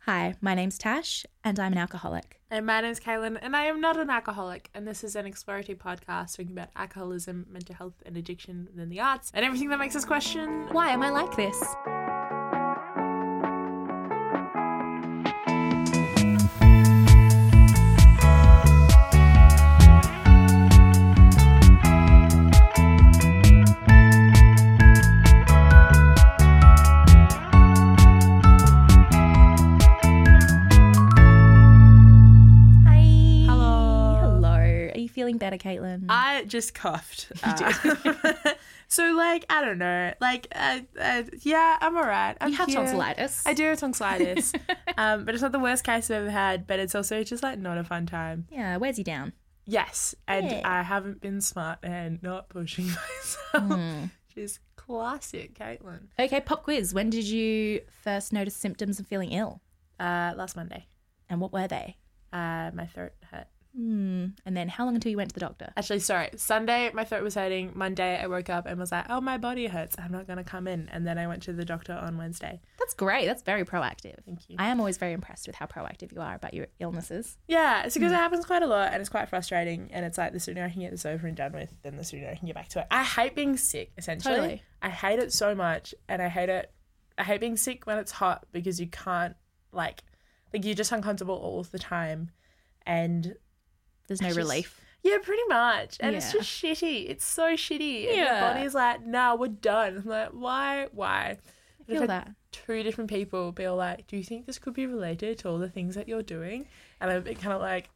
Hi, my name's Tash, and I'm an alcoholic. And my name's Kaylin, and I am not an alcoholic. And this is an exploratory podcast talking about alcoholism, mental health, and addiction within the arts, and everything that makes us question Why am I like this? Feeling better, Caitlin? I just coughed. So, I don't know. Yeah, I'm all right. You have tonsillitis. I do have tonsillitis. But it's not the worst case I've ever had, but it's also just, not a fun time. Yeah, wears you down. Yes, and yeah. I haven't been smart and not pushing myself. Which is classic, Caitlin. Okay, pop quiz. When did you first notice symptoms of feeling ill? Last Monday. And what were they? My throat hurt. And then how long until you went to the doctor? Actually, sorry. Sunday, my throat was hurting. Monday, I woke up and was like, oh, my body hurts. I'm not going to come in. And then I went to the doctor on Wednesday. That's great. That's very proactive. Thank you. I am always very impressed with how proactive you are about your illnesses. Yeah, it's because it happens quite a lot and it's quite frustrating. And it's like the sooner I can get this over and done with, then the sooner I can get back to it. I hate being sick, essentially. Totally. I hate it so much. And I hate being sick when it's hot because you can't, you're just uncomfortable all of the time. And there's no relief. Yeah, pretty much. And it's just shitty. It's so shitty. And your body's like, nah, we're done. I'm like, why? I feel that. Two different people be all like, do you think this could be related to all the things that you're doing? And I've been kind of like,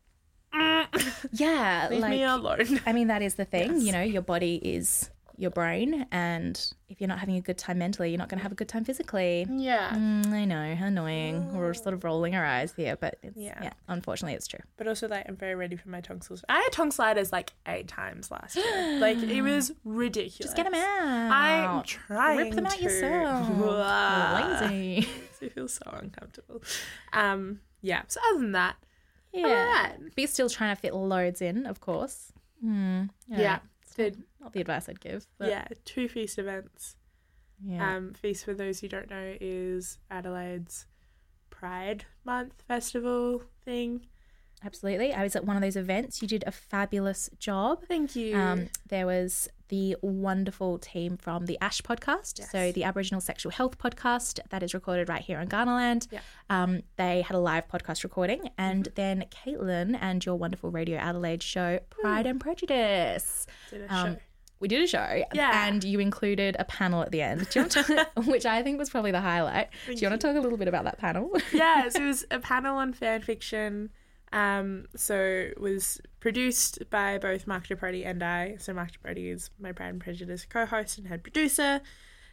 yeah. Leave me alone. I mean, that is the thing. Yes. You know, your body is your brain, and if you're not having a good time mentally, you're not going to have a good time physically. Yeah. I know, annoying. We're sort of rolling our eyes here, but unfortunately it's true. But also, I'm very ready for my tonsils. I had tonsillitis 8 times last year. It was ridiculous. Just get them out. I'm trying to. Rip them out yourself. Lazy. I feel so uncomfortable. Yeah. So other than that, yeah. Right. But you're still trying to fit loads in, of course. Yeah. Not the advice I'd give. But. Yeah, 2 feast events. Yeah. Feast, for those who don't know, is Adelaide's Pride Month festival thing. Absolutely. I was at one of those events. You did a fabulous job. Thank you. There was the wonderful team from the ASH podcast, so the Aboriginal Sexual Health podcast that is recorded right here on Ghanaland. Yeah. They had a live podcast recording, and then Caitlin and your wonderful Radio Adelaide show, Pride and Prejudice. Did a show. We did a show, and you included a panel at the end, do you want to which I think was probably the highlight. Do you want to talk a little bit about that panel? Yeah, so it was a panel on fan fiction. So it was produced by both Mark Duprati and I. So Mark Duprati is my Pride and Prejudice co-host and head producer.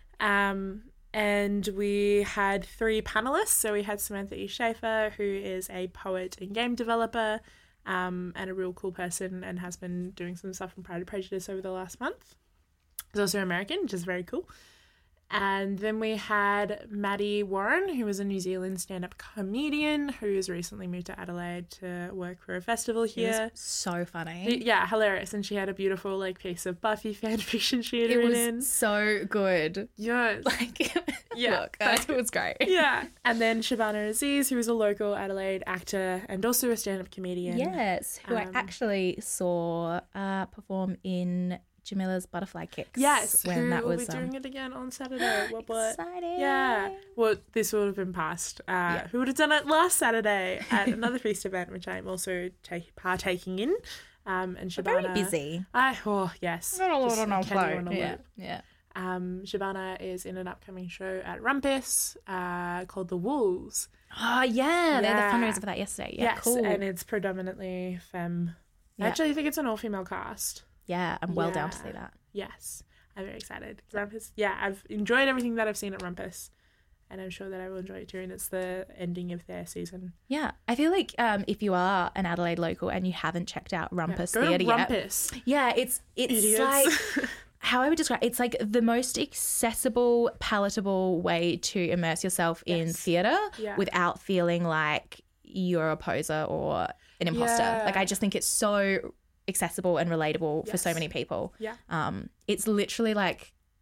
And we had 3 panelists. So we had Samantha E. Schaefer, who is a poet and game developer, and a real cool person and has been doing some stuff from Pride and Prejudice over the last month. He's also American, which is very cool. And then we had Maddie Warren, who was a New Zealand stand-up comedian who has recently moved to Adelaide to work for a festival here. It was so funny. Yeah, hilarious. And she had a beautiful piece of Buffy fan fiction she had written. It was so good. Yes. Look, it was great. Yeah. And then Shabana Aziz, who is a local Adelaide actor and also a stand-up comedian. Yes, who I actually saw perform in Jamila's Butterfly Kicks. Yes, when who that will was be doing it again on Saturday. Exciting. Yeah. Well, this would have been past. Who would have done it last Saturday at another feast event, which I'm also partaking in. And Shabana. Very busy. Yes. Not a lot on our plate. Yeah. Shabana is in an upcoming show at Rumpus called The Wolves. Oh, yeah. They're the fundraiser for that yesterday. Yeah, yes, cool. and it's predominantly femme. Yeah. Actually, I think it's an all-female cast. Yeah, I'm well down to see that. Yes, I'm very excited. Rumpus, I've enjoyed everything that I've seen at Rumpus, and I'm sure that I will enjoy it too. And it's the ending of their season. Yeah, I feel like if you are an Adelaide local and you haven't checked out Rumpus go Theatre to Rumpus. Yet, it's Idiots. like how I would describe it's like the most accessible, palatable way to immerse yourself in theatre without feeling like you're a poser or an imposter. Yeah. I just think it's so accessible and relatable for so many people. Yeah. It's literally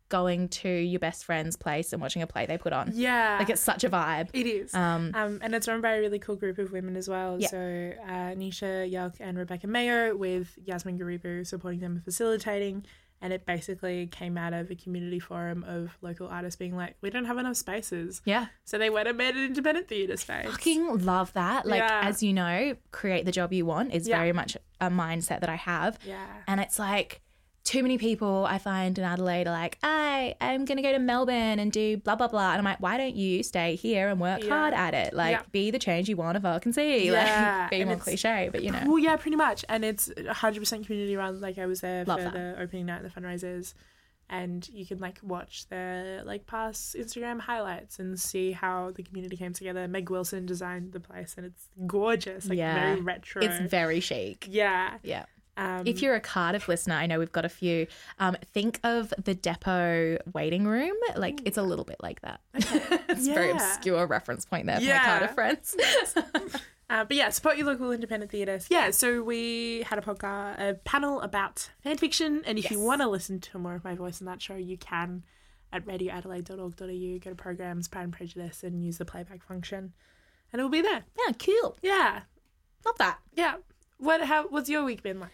going to your best friend's place and watching a play they put on. Yeah. Like, it's such a vibe. It is. And it's run by a really cool group of women as well. Yeah. So Nisha Yuck and Rebecca Mayo, with Yasmin Garibu supporting them and facilitating. And it basically came out of a community forum of local artists being like, we don't have enough spaces. Yeah. So they went and made an independent theatre space. Fucking love that. Like, Yeah. as you know, create the job you want is Yeah. very much a mindset that I have. Yeah. And it's like, too many people I find in Adelaide are like, I'm going to go to Melbourne and do blah, blah, blah. And I'm like, why don't you stay here and work hard at it? Like, be the change you want to fucking see. Yeah. Like, being more cliche, but you know. Well, yeah, pretty much. And it's 100% community run. Like, I was there Love for that. the opening night and the fundraisers. And you can, like, watch their, like, past Instagram highlights and see how the community came together. Meg Wilson designed the place, and it's gorgeous. Like, very retro. It's very chic. Yeah. Yeah. If you're a Cardiff listener, I know we've got a few. Think of the depot waiting room. Like, it's a little bit like that. Okay. It's a very obscure reference point there for my Cardiff friends. But yeah, support your local independent theatres. Yeah, so we had a panel about fan fiction, and if you want to listen to more of my voice in that show, you can at radioadelaide.org.au, go to programs, Pride and Prejudice, and use the playback function, and it will be there. Yeah, cool. Yeah. Love that. Yeah. What's your week been like?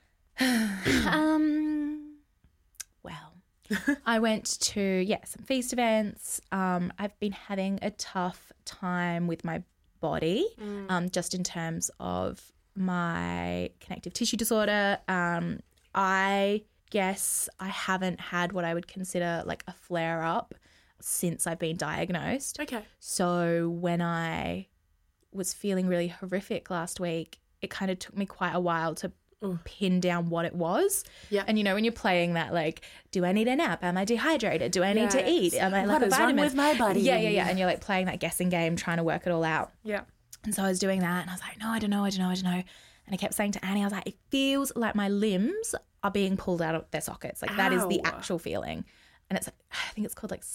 Well, I went to some feast events. I've been having a tough time with my body, just in terms of my connective tissue disorder. I guess I haven't had what I would consider like a flare up since I've been diagnosed. Okay. So when I was feeling really horrific last week, it kind of took me quite a while to pin down what it was. Yeah. And you know, when you're playing that, like, do I need a nap? Am I dehydrated? Do I need to eat? Am I like what a is vitamin? wrong with my body? Yeah. And you're like playing that guessing game, trying to work it all out. Yeah. And so I was doing that and I was like, no, I don't know. And I kept saying to Annie, I was like, it feels like my limbs are being pulled out of their sockets. Like, that is the actual feeling. And it's like, I think it's called like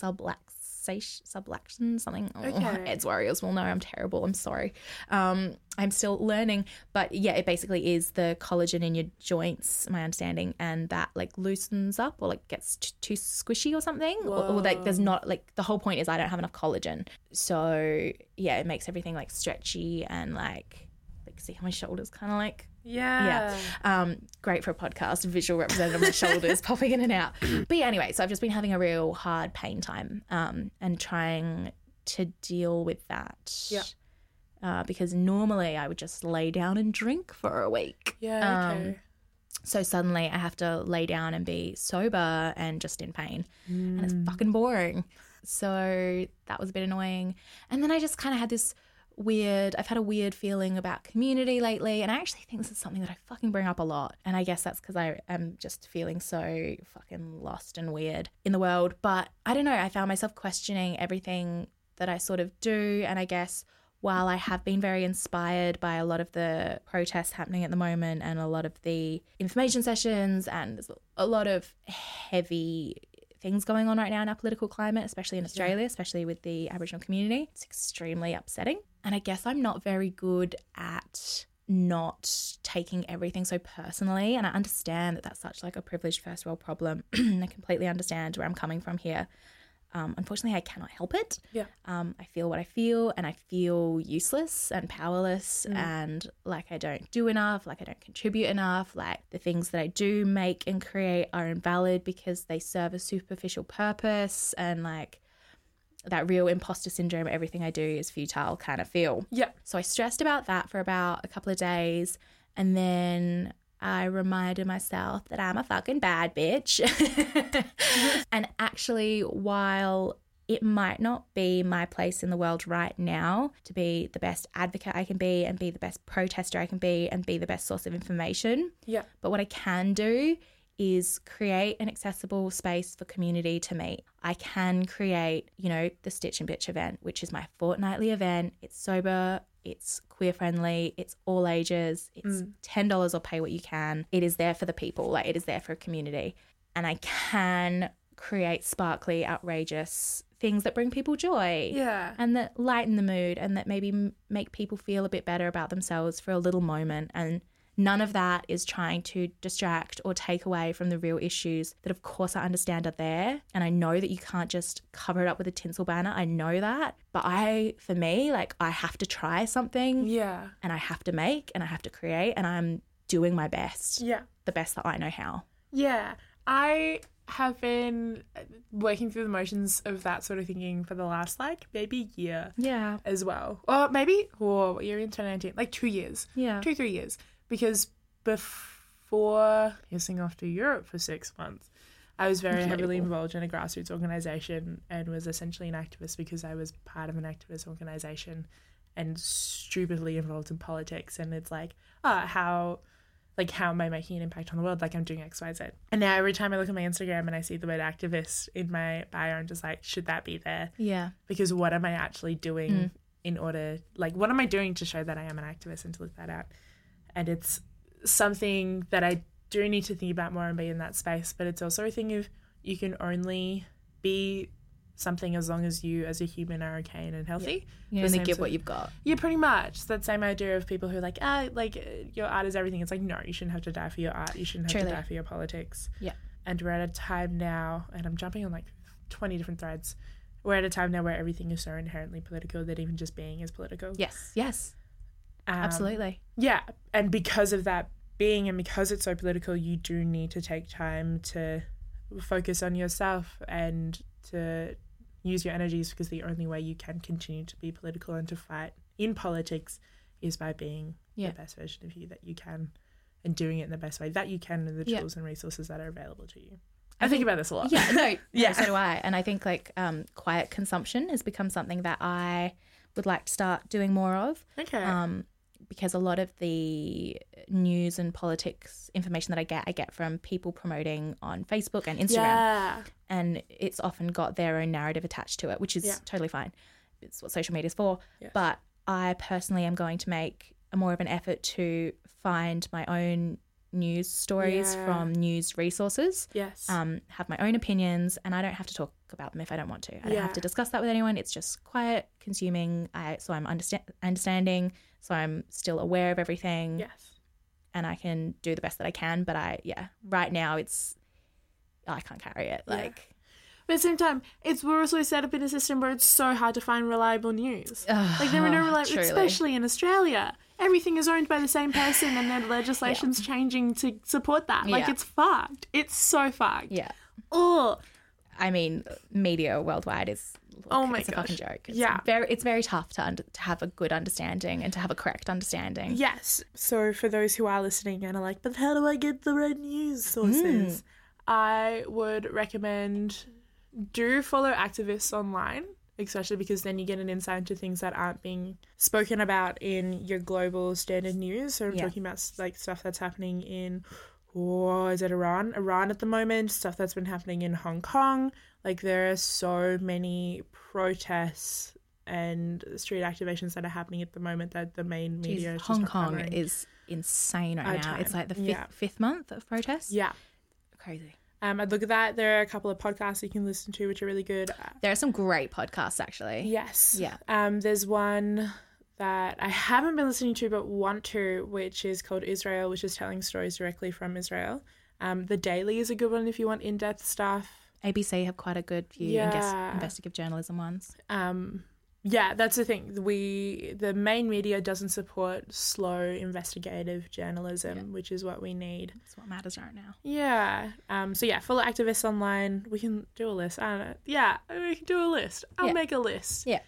subluxation, something. Okay. Eds Warriors will know I'm terrible. I'm sorry. I'm still learning. But yeah, it basically is the collagen in your joints, my understanding, and that like loosens up or like gets too squishy or something. Or like there's not, like, the whole point is I don't have enough collagen. So yeah, it makes everything like stretchy and like see how my shoulders kind of like. Yeah. Great for a podcast, visual representative of my shoulders popping in and out. But yeah, anyway, so I've just been having a real hard pain time and trying to deal with that. Yeah. Because normally I would just lay down and drink for a week. Yeah, okay. So suddenly I have to lay down and be sober and just in pain. And it's fucking boring. So that was a bit annoying. And then I just kind of had I've had a weird feeling about community lately, and I actually think this is something that I fucking bring up a lot, and I guess that's because I am just feeling so fucking lost and weird in the world. But I don't know, I found myself questioning everything that I sort of do, and I guess while I have been very inspired by a lot of the protests happening at the moment and a lot of the information sessions, and there's a lot of heavy things going on right now in our political climate, especially in Australia, especially with the Aboriginal community. It's extremely upsetting. And I guess I'm not very good at not taking everything so personally. And I understand that that's such like a privileged first world problem. I completely understand where I'm coming from here. Unfortunately, I cannot help it. Yeah. I feel what I feel, and I feel useless and powerless and like I don't do enough, like I don't contribute enough, like the things that I do make and create are invalid because they serve a superficial purpose, and like that real imposter syndrome, everything I do is futile kind of feel. Yeah. So I stressed about that for about a couple of days, and then I reminded myself that I'm a fucking bad bitch. And actually, while it might not be my place in the world right now to be the best advocate I can be and be the best protester I can be and be the best source of information, but what I can do is create an accessible space for community to meet. I can create, the Stitch and Bitch event, which is my fortnightly event. It's sober, it's queer friendly, it's all ages, it's $10 or pay what you can. It is there for the people, like it is there for a community. And I can create sparkly, outrageous things that bring people joy. Yeah. And that lighten the mood and that maybe make people feel a bit better about themselves for a little moment. And None of that is trying to distract or take away from the real issues that, of course, I understand are there. And I know that you can't just cover it up with a tinsel banner. I know that. But for me, like, I have to try something. Yeah. And I have to make and I have to create, and I'm doing my best. Yeah. The best that I know how. Yeah. I have been working through the motions of that sort of thinking for the last, like, maybe year. Yeah. As well. Or maybe, what year in 2019? Like 2 years. Yeah. 3 years. Because before heading off to Europe for 6 months, I was very heavily involved in a grassroots organisation and was essentially an activist because I was part of an activist organisation and stupidly involved in politics. And it's like, how am I making an impact on the world? Like, I'm doing X, Y, Z. And now every time I look at my Instagram and I see the word activist in my bio, I'm just like, should that be there? Yeah. Because what am I actually doing what am I doing to show that I am an activist and to lift that out? And it's something that I do need to think about more and be in that space. But it's also a thing of you can only be something as long as you as a human are okay and healthy. Yeah. You only give what you've got. Yeah, pretty much. It's that same idea of people who are like, your art is everything. It's like, no, you shouldn't have to die for your art. You shouldn't have to die for your politics. Yeah. And we're at a time now, and I'm jumping on like 20 different threads. We're at a time now where everything is so inherently political that even just being is political. Yes. Absolutely. Yeah. And because of that being and because it's so political, you do need to take time to focus on yourself and to use your energies, because the only way you can continue to be political and to fight in politics is by being the best version of you that you can and doing it in the best way that you can with the tools and resources that are available to you. I think about this a lot. Yeah, no, so do I. And I think like quiet consumption has become something that I would like to start doing more of. Okay. Because a lot of the news and politics information that I get from people promoting on Facebook and Instagram. Yeah. And it's often got their own narrative attached to it, which is totally fine. It's what social media is for. Yes. But I personally am going to make more of an effort to find my own news stories from news resources. Yes. Have my own opinions, and I don't have to talk about them if I don't want to. I don't have to discuss that with anyone. It's just quiet consuming. So I'm understanding. So I'm still aware of everything. Yes. And I can do the best that I can. But right now I can't carry it. Like, but at the same time, we're also set up in a system where it's so hard to find reliable news. Like, there are no reliable, especially in Australia. Everything is owned by the same person, and then legislation's changing to support that. Like, it's fucked. It's so fucked. Yeah. Oh. I mean, media worldwide is it's a fucking joke. It's very tough to have a good understanding and to have a correct understanding. Yes. So for those who are listening and are like, but how do I get the right news sources? I would recommend do follow activists online, especially because then you get an insight into things that aren't being spoken about in your global standard news. So I'm talking about like stuff that's happening in, is it Iran? Iran at the moment, stuff that's been happening in Hong Kong. Like, there are so many protests and street activations that are happening at the moment that the main media is just Hong not Kong covering. is insane right now. It's like the fifth month of protests. Yeah. Crazy. I'd look at that. There are a couple of podcasts you can listen to which are really good. There are some great podcasts, actually. Yes. Yeah. There's one that I haven't been listening to but want to, which is called Israel, which is telling stories directly from Israel. The Daily is a good one if you want in-depth stuff. ABC have quite a good few investigative journalism ones. Yeah, that's the thing. The main media doesn't support slow investigative journalism, which is what we need. That's what matters right now. Yeah. Follow activists online. We can do a list. I don't know. Yeah, we can do a list. I'll make a list. Yeah.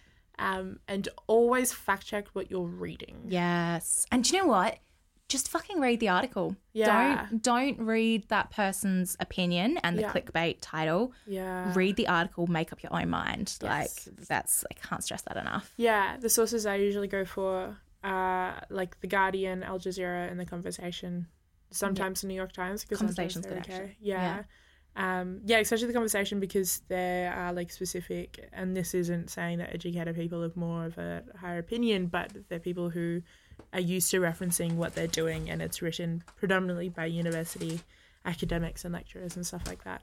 And always fact check what you're reading. Yes. And do you know what? Just fucking read the article. Yeah. Don't read that person's opinion and the clickbait title. Yeah. Read the article, make up your own mind. Yes. I can't stress that enough. Yeah. The sources I usually go for are like The Guardian, Al Jazeera, and The Conversation. Sometimes The New York Times. Because Conversation's good, actually. Yeah. Especially The Conversation, because there are like specific, and this isn't saying that educated people have more of a higher opinion, but they're people who are used to referencing what they're doing, and it's written predominantly by university academics and lecturers and stuff like that.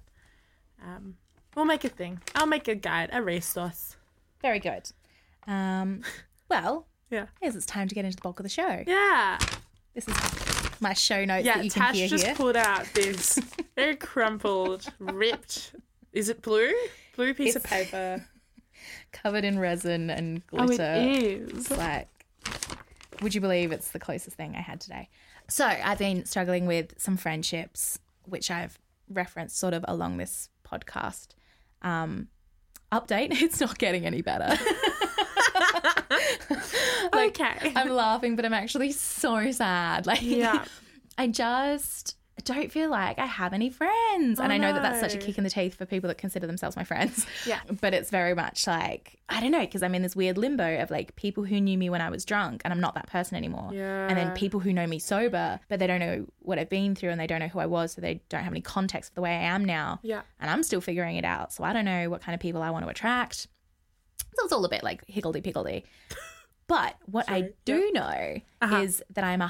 We'll make a thing. I'll make a guide, a resource. Very good. Well, I guess it's time to get into the bulk of the show. Yeah. This is my show notes that you can Tash hear just here. pulled out this very crumpled, ripped, is it blue? Blue piece of paper. Covered in resin and glitter. Oh, it is. It's like, would you believe it's the closest thing I had today? So I've been struggling with some friendships, which I've referenced sort of along this podcast. Update, it's not getting any better. Okay. I'm laughing, but I'm actually so sad. I just don't feel like I have any friends. And I know that that's such a kick in the teeth for people that consider themselves my friends. Yeah. But it's very much like, I don't know, because I'm in this weird limbo of like people who knew me when I was drunk and I'm not that person anymore. Yeah. And then people who know me sober, but they don't know what I've been through and they don't know who I was, so they don't have any context for the way I am now. Yeah. And I'm still figuring it out. So I don't know what kind of people I want to attract. So it's all a bit like higgledy-piggledy. But what I do know is that I'm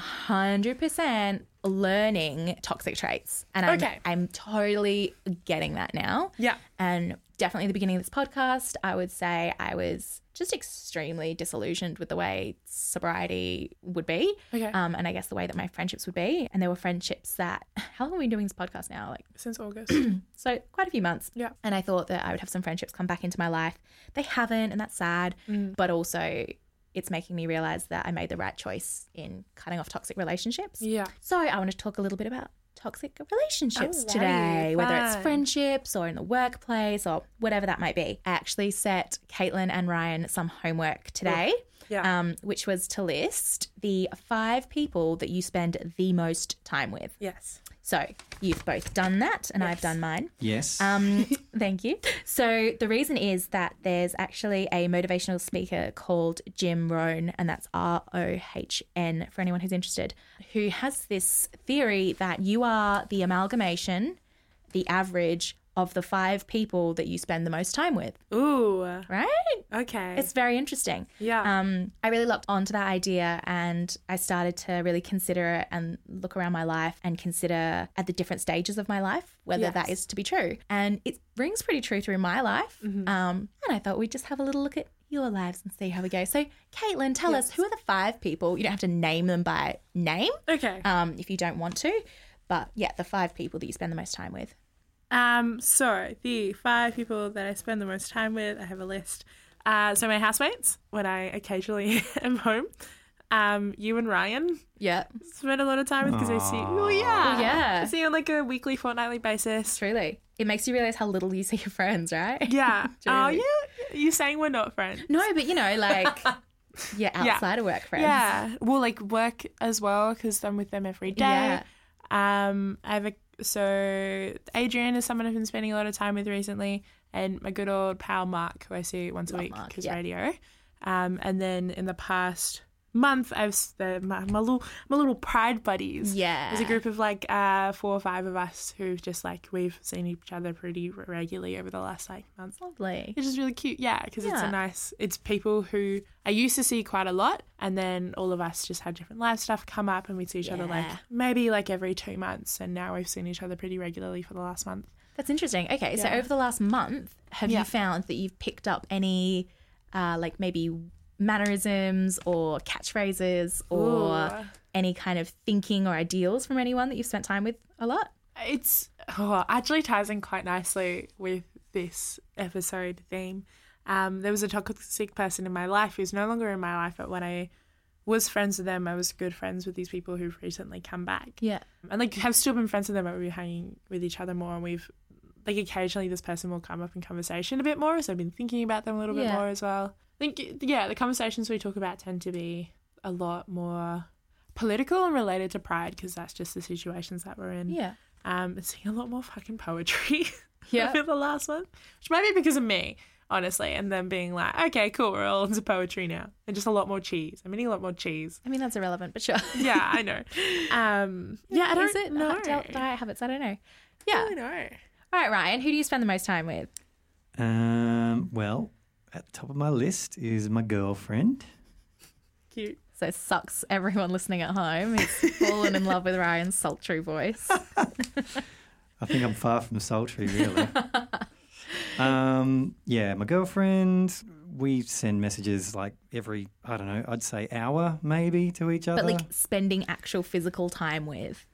100% learning toxic traits. And I'm totally getting that now. Yeah. And definitely at the beginning of this podcast, I would say I was just extremely disillusioned with the way sobriety would be. Okay. And I guess the way that my friendships would be. And there were friendships that, how long have we been doing this podcast now? Like since August. So quite a few months. Yeah. And I thought that I would have some friendships come back into my life. They haven't, and that's sad. But also it's making me realize that I made the right choice in cutting off toxic relationships. Yeah. So I want to talk a little bit about toxic relationships Alrighty, today, whether it's fine. friendships or in the workplace or whatever that might be. I actually set Caitlin and Ryan some homework today, which was to list the 5 people that you spend the most time with. Yes. So you've both done that and I've done mine. Yes. Thank you. So the reason is that there's actually a motivational speaker called Jim Rohn, and that's ROHN for anyone who's interested, who has this theory that you are the amalgamation, the average of the 5 people that you spend the most time with. Ooh. Right? Okay. It's very interesting. Yeah. I really locked onto that idea and I started to really consider it and look around my life and consider at the different stages of my life whether that is to be true. And it rings pretty true through my life. And I thought we'd just have a little look at your lives and see how we go. So, Caitlin, tell us, who are the 5 people? You don't have to name them by name Okay. if you don't want to. But, yeah, the 5 people that you spend the most time with. So the 5 people that I spend the most time with, I have a list. So my housemates, when I occasionally am home, you and Ryan Yeah. spend a lot of time with because I see, I see you on like a weekly, fortnightly basis. Truly. It makes you realise how little you see your friends, right? Yeah. Oh, Truly. you saying we're not friends? No, but, you know, like, outside of work friends. Yeah. Well, like work as well because I'm with them every day. Yeah. So Adrian is someone I've been spending a lot of time with recently, and my good old pal Mark, who I see once a week because radio. And then in the past month, I've my little pride buddies. Yeah. There's a group of like 4 or 5 of us who've just like we've seen each other pretty regularly over the last like month. Lovely. Which is really cute, because it's people who I used to see quite a lot, and then all of us just had different life stuff come up, and we'd see each other like maybe like every 2 months, and now we've seen each other pretty regularly for the last month. That's interesting. Okay, so over the last month, have you found that you've picked up any like maybe mannerisms or catchphrases or any kind of thinking or ideals from anyone that you've spent time with a lot? It's actually ties in quite nicely with this episode theme. There was a toxic person in my life who's no longer in my life, but when I was friends with them, I was good friends with these people who've recently come back. Yeah. And like have still been friends with them, but we're hanging with each other more, and we've like occasionally this person will come up in conversation a bit more, so I've been thinking about them a little bit more as well. I think, the conversations we talk about tend to be a lot more political and related to pride because that's just the situations that we're in. Yeah. Seeing a lot more fucking poetry over the last one, which might be because of me, honestly, and then being like, okay, cool, we're all into poetry now. And just a lot more cheese. I'm eating a lot more cheese. I mean, that's irrelevant, but sure. Yeah, I know. I don't know. Diet habits, I don't know. Yeah. I don't know. All right, Ryan, who do you spend the most time with? Well, at the top of my list is my girlfriend. Cute. So sucks everyone listening at home. He's fallen in love with Ryan's sultry voice. I think I'm far from sultry, really. My girlfriend, we send messages like every, I don't know, I'd say hour maybe to each other. But like spending actual physical time with.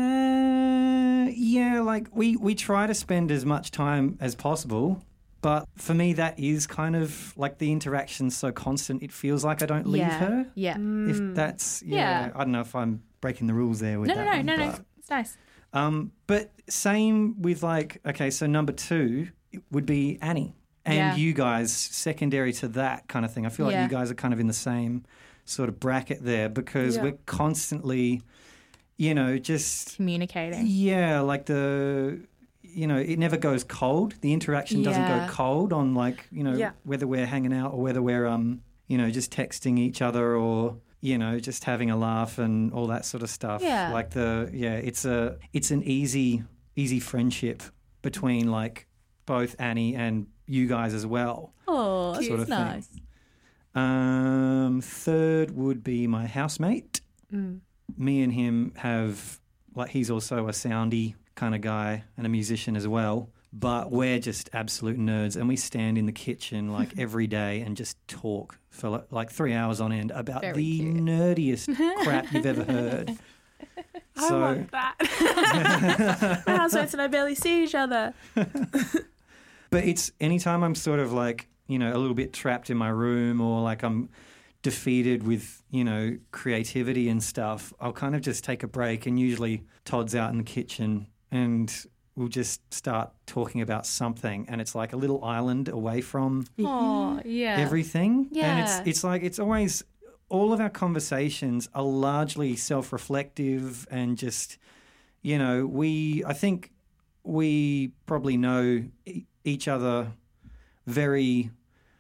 Yeah, like we try to spend as much time as possible. But for me, that is kind of like the interaction's so constant, it feels like I don't leave her. Yeah. If that's, I don't know if I'm breaking the rules there with that. No. It's nice. But same with like, okay, so number 2 would be Annie. And you guys, secondary to that kind of thing. I feel like you guys are kind of in the same sort of bracket there because we're constantly, just communicating. Yeah, like it never goes cold. The interaction doesn't go cold on like, whether we're hanging out or whether we're, just texting each other or, just having a laugh and all that sort of stuff. Yeah. Like it's an easy friendship between like both Annie and you guys as well. Oh, that's nice. Third would be my housemate. Me and him have, like, he's also a soundy kind of guy and a musician as well, but we're just absolute nerds and we stand in the kitchen like every day and just talk for like 3 hours on end about the nerdiest crap you've ever heard. I want that. My housemates and I barely see each other. But it's anytime I'm sort of like, a little bit trapped in my room or like I'm defeated with, creativity and stuff, I'll kind of just take a break and usually Todd's out in the kitchen and we'll just start talking about something and it's like a little island away from everything. Yeah. And it's like it's always all of our conversations are largely self-reflective and just, I think we probably know each other very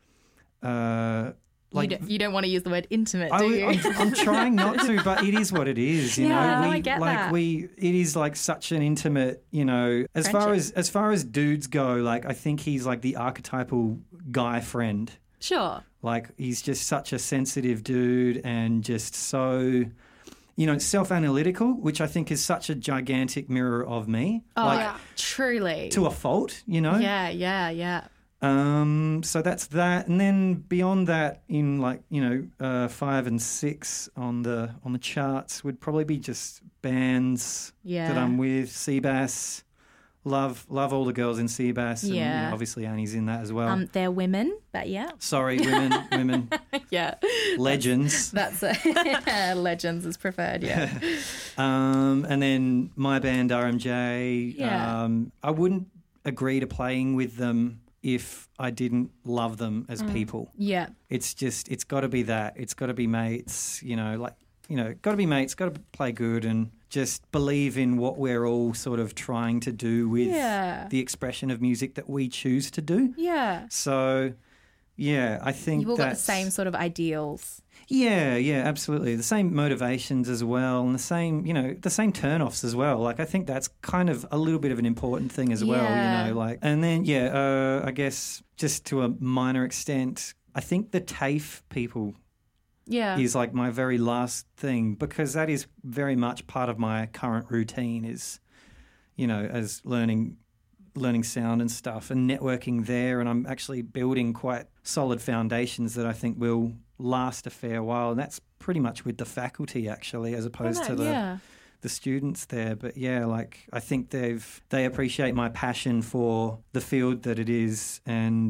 like you don't want to use the word intimate, do you? I'm trying not to, but it is what it is. You know, I get that. It is like such an intimate, as far as dudes go. Like I think he's like the archetypal guy friend. Sure. Like he's just such a sensitive dude and just so, self-analytical, which I think is such a gigantic mirror of me. Oh, truly. To a fault, Yeah. So that's that, and then beyond that, in 5 and 6 on the charts would probably be just bands that I'm with. Seabass, love all the girls in Seabass, and obviously Annie's in that as well. They're women, but Sorry, women. Yeah, legends. That's legends is preferred. Yeah. And then my band RMJ. I wouldn't agree to playing with them if I didn't love them as people. Yeah. It's got to be that. It's got to be mates, got to be mates, got to play good and just believe in what we're all sort of trying to do with the expression of music that we choose to do. Yeah. So, I think you've all got the same sort of ideals. Yeah, absolutely. The same motivations as well and the same turn-offs as well. Like I think that's kind of a little bit of an important thing as well, and then I guess just to a minor extent, I think the TAFE people is like my very last thing because that is very much part of my current routine is, as learning sound and stuff and networking there, and I'm actually building quite solid foundations that I think will last a fair while, and that's pretty much with the faculty actually as opposed to the students there. But I think they appreciate my passion for the field that it is, and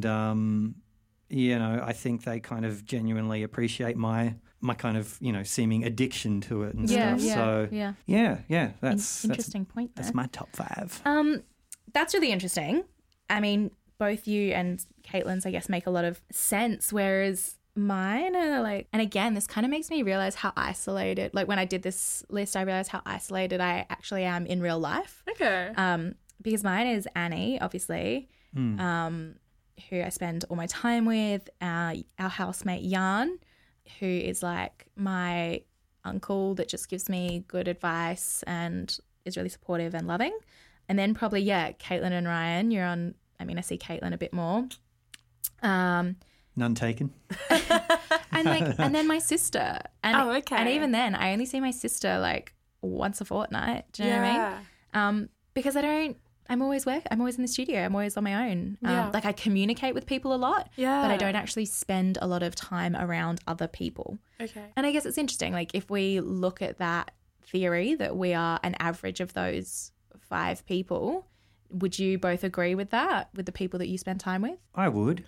I think they kind of genuinely appreciate my kind of seeming addiction to it and stuff. That's interesting point there. That's my top 5. That's really interesting. I mean, both you and Caitlin's, I guess, make a lot of sense, whereas mine are like, and again, this kind of makes me realize how isolated, like when I did this list, I realized how isolated I actually am in real life. Okay. Because mine is Annie, obviously, who I spend all my time with, our housemate Jan, who is like my uncle that just gives me good advice and is really supportive and loving. And then probably, Caitlin and Ryan, I see Caitlin a bit more. None taken. and then my sister. And, okay. And even then, I only see my sister like once a fortnight. Do you know what I mean? Because I I'm always in the studio. I'm always on my own. Like I communicate with people a lot, but I don't actually spend a lot of time around other people. Okay. And I guess it's interesting. Like if we look at that theory that we are an average of those 5 people, would you both agree with that, with the people that you spend time with? I would.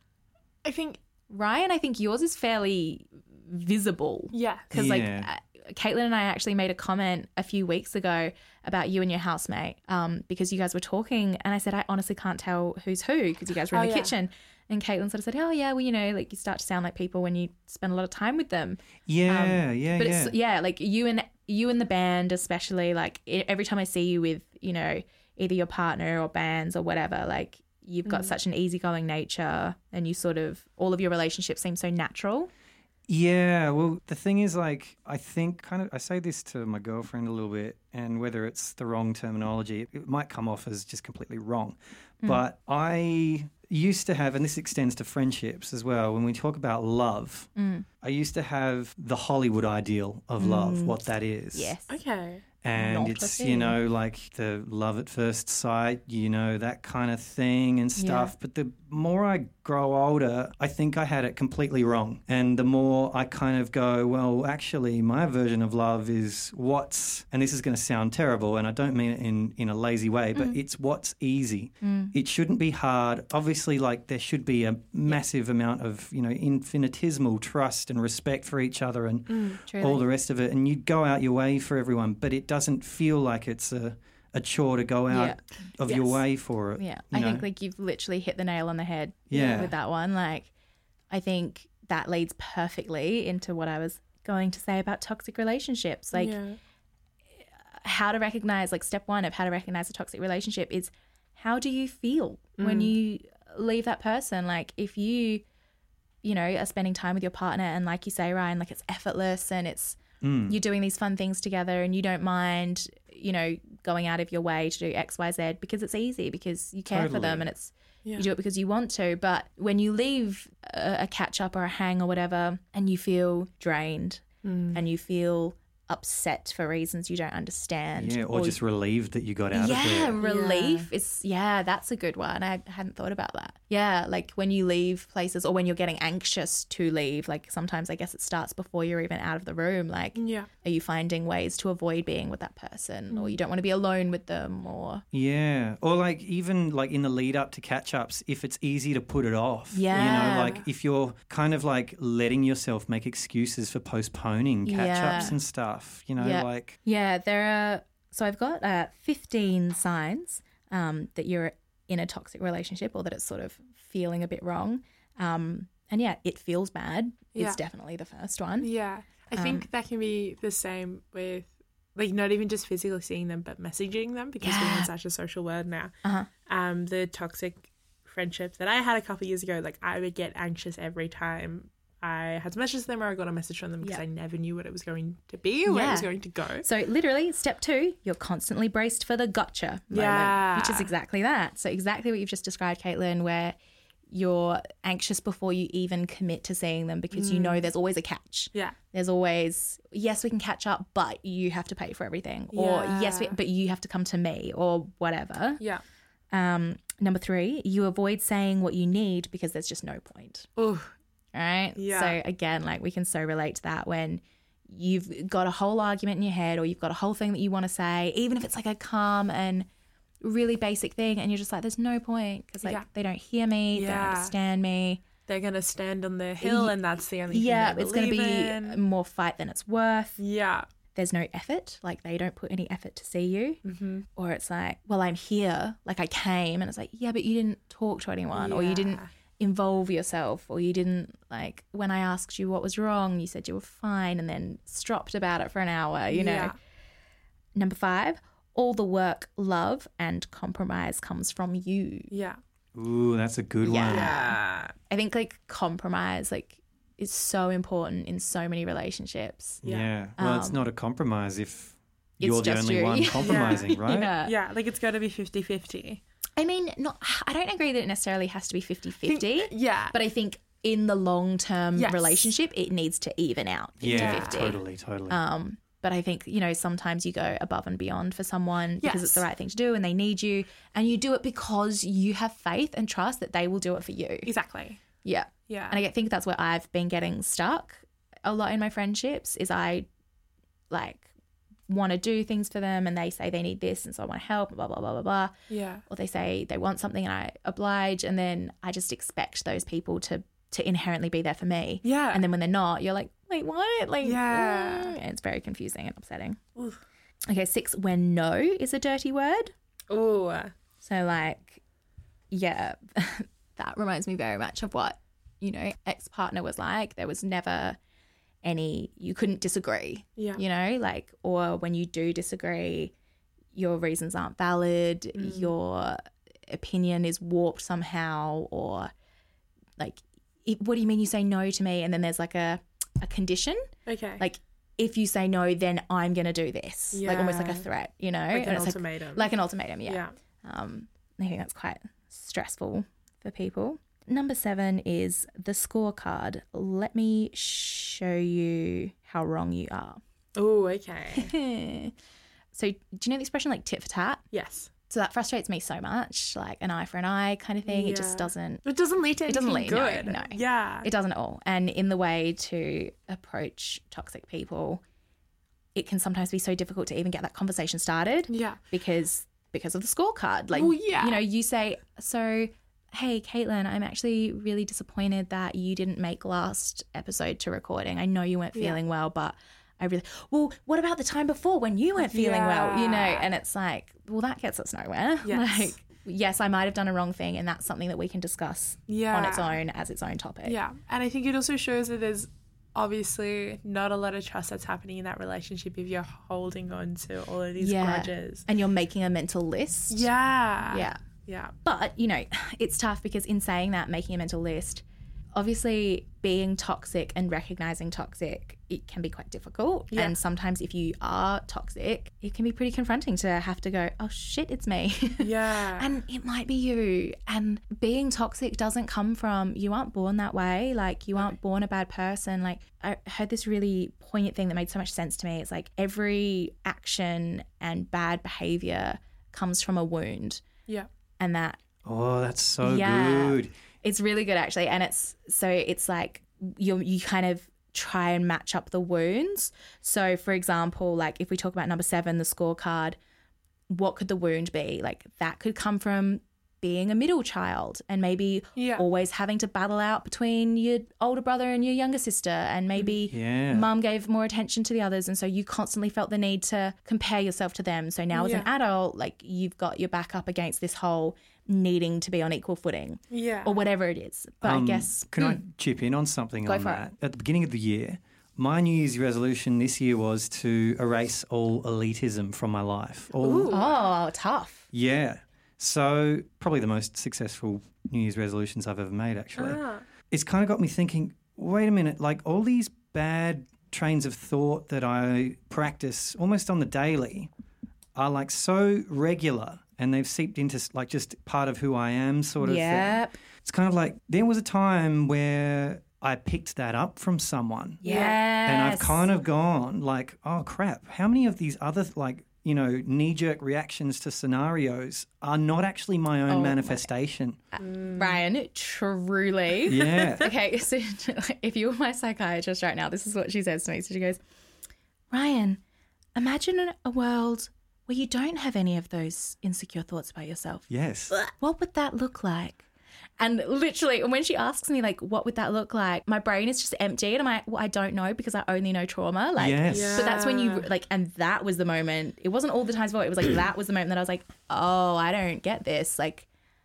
I think, Ryan, I think yours is fairly visible. yeah. Because like Caitlin and I actually made a comment a few weeks ago about you and your housemate because you guys were talking and I said, I honestly can't tell who's who because you guys were in the kitchen. And Caitlin sort of said, oh, yeah, well, you know, like you start to sound like people when you spend a lot of time with them. Yeah, But it's, like you and the band especially, like every time I see you with, you know, either your partner or bands or whatever, like you've got such an easygoing nature and you sort of, all of your relationships seem so natural. Yeah, well, the thing is, like, I think I say this to my girlfriend a little bit, and whether it's the wrong terminology, it might come off as just completely wrong. But I used to have, and this extends to friendships as well, when we talk about love, I used to have the Hollywood ideal of love, what that is. Yes. Okay. And Not it's, a you thing. know, like the love at first sight, you know, that kind of thing and stuff. But the more I grow older, I think I had it completely wrong. And the more I kind of go, well, actually, my version of love is and this is going to sound terrible, and I don't mean it in a lazy way, but it's what's easy. It shouldn't be hard. Obviously, like there should be a massive amount of, you know, infinitesimal trust and respect for each other and all the rest of it. And you go out your way for everyone, but it doesn't feel like it's a chore to go out of your way for it. Yeah, I think like you've literally hit the nail on the head with that one. Like I think that leads perfectly into what I was going to say about toxic relationships. Like how to recognize, like step 1 of how to recognize a toxic relationship is how do you feel when you leave that person? Like if you know, are spending time with your partner and like you say, Ryan, like it's effortless and it's you're doing these fun things together and you don't mind, you know, going out of your way to do X, Y, Z because it's easy, because you care for them and it's you do it because you want to. But when you leave a catch up or a hang or whatever and you feel drained and you feel upset for reasons you don't understand. Yeah, or just relieved that you got out of there. Yeah, relief is, that's a good one. I hadn't thought about that. Yeah, like when you leave places or when you're getting anxious to leave, like sometimes I guess it starts before you're even out of the room. Like, are you finding ways to avoid being with that person or you don't want to be alone with them or... Yeah, or like even like in the lead up to catch-ups, if it's easy to put it off. Yeah. You know, like if you're kind of like letting yourself make excuses for postponing catch-ups and stuff. You know, like... Yeah, there are... So I've got 15 signs that you're in a toxic relationship or that it's sort of feeling a bit wrong. And it feels bad. It's definitely the first one. Yeah. I think that can be the same with, like, not even just physically seeing them, but messaging them because we're in such a social world now. The toxic friendship that I had a couple of years ago, like I would get anxious every time I had to message them or I got a message from them because I never knew what it was going to be or where it was going to go. So literally step 2, you're constantly braced for the gotcha moment, which is exactly that. So exactly what you've just described, Caitlin, where you're anxious before you even commit to seeing them because you know there's always a catch. Yeah. There's always, yes, we can catch up, but you have to pay for everything. Or yes, but you have to come to me or whatever. Yeah. Number 3, you avoid saying what you need because there's just no point. Ooh. Right? Yeah. So again, like we can so relate to that when you've got a whole argument in your head or you've got a whole thing that you want to say, even if it's like a calm and really basic thing and you're just like, there's no point because like they don't hear me, they don't understand me. They're going to stand on their hill and that's the only thing they it's going to be more fight than it's worth. Yeah. There's no effort, like they don't put any effort to see you. Or it's like, well, I'm here, like I came and it's like, yeah, but you didn't talk to anyone or you didn't involve yourself or you didn't, like when I asked you what was wrong you said you were fine and then stropped about it for an hour, you know. Number 5, all the work, love and compromise comes from you. Ooh, that's a good one. I think like compromise like is so important in so many relationships. Well, it's not a compromise if you're the only one compromising, right? Yeah, like it's got to be 50-50. I mean, I don't agree that it necessarily has to be 50-50. But I think in the long-term relationship, it needs to even out 50-50. Yeah, totally. But I think, you know, sometimes you go above and beyond for someone because it's the right thing to do and they need you, and you do it because you have faith and trust that they will do it for you. Exactly. Yeah. Yeah. And I think that's where I've been getting stuck a lot in my friendships is I like want to do things for them and they say they need this and so I want to help, blah, blah, blah, blah, blah. Yeah. Or they say they want something and I oblige, and then I just expect those people to inherently be there for me. Yeah. And then when they're not, you're like, wait, what? Like, yeah. And it's very confusing and upsetting. Oof. Okay, 6, when no is a dirty word. Ooh. So like, yeah, that reminds me very much of what, you know, ex-partner was like. There was never you couldn't disagree, you know, like, or when you do disagree, your reasons aren't valid, your opinion is warped somehow, or like, what do you mean you say no to me? And then there's like a condition. Okay. Like, if you say no, then I'm going to do this. Yeah. Like almost like a threat, you know? Like an and ultimatum. Like an ultimatum, yeah. Yeah. I think that's quite stressful for people. Number 7 is the scorecard. Let me show you how wrong you are. Oh, okay. So do you know the expression like tit for tat? Yes. So that frustrates me so much, like an eye for an eye kind of thing. Yeah. It just doesn't. It doesn't lead to anything good. No. Yeah. It doesn't at all. And in the way to approach toxic people, it can sometimes be so difficult to even get that conversation started. Yeah. Because of the scorecard. Like, well, yeah. you know, you say, so, hey, Caitlin, I'm actually really disappointed that you didn't make last episode to recording. I know you weren't feeling well, but well, what about the time before when you weren't feeling well, you know? And it's like, well, that gets us nowhere. Yes. Like, yes, I might have done a wrong thing, and that's something that we can discuss on its own as its own topic. Yeah. And I think it also shows that there's obviously not a lot of trust that's happening in that relationship if you're holding on to all of these grudges. And you're making a mental list. Yeah. Yeah. Yeah. But, you know, it's tough because in saying that, making a mental list, obviously being toxic and recognizing toxic, it can be quite difficult. Yeah. And sometimes if you are toxic, it can be pretty confronting to have to go, oh shit, it's me. Yeah. And it might be you. And being toxic doesn't come from, you aren't born that way. Like, you aren't born a bad person. Like, I heard this really poignant thing that made so much sense to me. It's like every action and bad behavior comes from a wound. Yeah. And that. Oh, that's so good. It's really good, actually. And it's like you kind of try and match up the wounds. So, for example, like if we talk about number 7, the scorecard, what could the wound be? Like, that could come from being a middle child and maybe always having to battle out between your older brother and your younger sister, and maybe mum gave more attention to the others, and so you constantly felt the need to compare yourself to them. So now as an adult, like, you've got your back up against this whole needing to be on equal footing or whatever it is. But I guess can I chip in on something Go on for that? At the beginning of the year, my New Year's resolution this year was to erase all elitism from my life. Oh, tough. Yeah. So probably the most successful New Year's resolutions I've ever made, actually. It's kind of got me thinking, wait a minute, like all these bad trains of thought that I practice almost on the daily are like so regular, and they've seeped into like just part of who I am sort of thing. It's kind of like there was a time where I picked that up from someone. Yes. And I've kind of gone like, oh crap, how many of these other like, you know, knee-jerk reactions to scenarios are not actually my own manifestation. Ryan, truly. Yeah. Okay, so if you were my psychiatrist right now, this is what she says to me. So she goes, Ryan, imagine a world where you don't have any of those insecure thoughts about yourself. Yes. What would that look like? And literally, when she asks me, like, what would that look like? My brain is just empty. And I'm like, well, I don't know because I only know trauma. Like, but that's when you, like, and that was the moment. It wasn't all the times before. It was like, that was the moment that I was like, oh, I don't get this. Like,